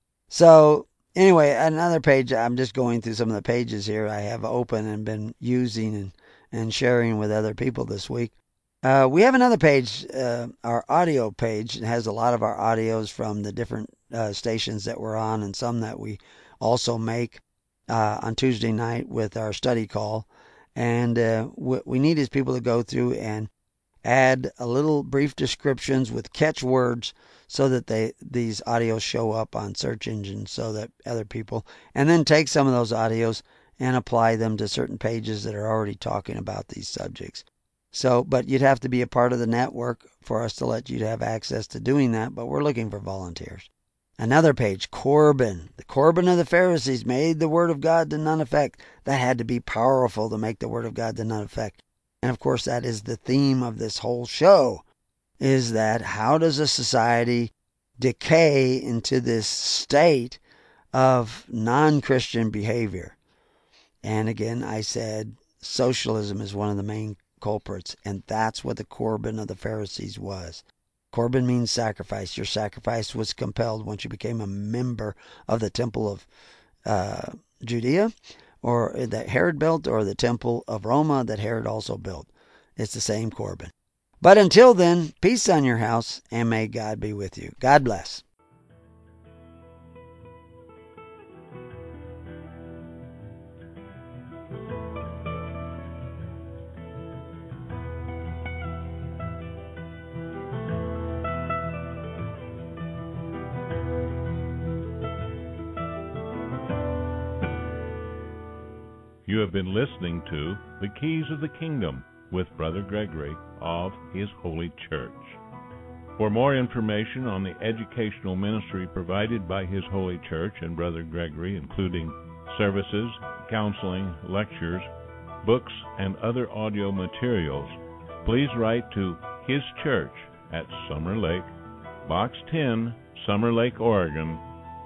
So anyway, another page, I'm just going through some of the pages here I have open and been using and sharing with other people this week. We have another page, our audio page. It has a lot of our audios from the different stations that we're on, and some that we also make on Tuesday night with our study call. And what we need is people to go through and add a little brief descriptions with catchwords so that these audios show up on search engines so that other people, and then take some of those audios and apply them to certain pages that are already talking about these subjects. So, but you'd have to be a part of the network for us to let you have access to doing that, but we're looking for volunteers. Another page, Corban. The Corban of the Pharisees made the Word of God to none effect. That had to be powerful to make the Word of God to none effect. And of course, that is the theme of this whole show, is that how does a society decay into this state of non-Christian behavior? And again, I said socialism is one of the main culprits, and that's what the Corban of the Pharisees was. Corban means sacrifice. Your sacrifice was compelled once you became a member of the temple of Judea, or that Herod built, or the temple of Roma that Herod also built. It's the same Corban. But until then, peace on your house, and may God be with you. God bless. You have been listening to The Keys of the Kingdom with Brother Gregory of His Holy Church. For more information on the educational ministry provided by His Holy Church and Brother Gregory, including services, counseling, lectures, books, and other audio materials, please write to His Church at Summer Lake, Box 10, Summer Lake, Oregon,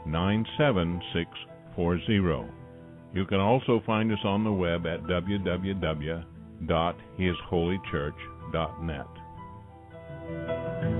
97640. You can also find us on the web at www.hisholychurch.net.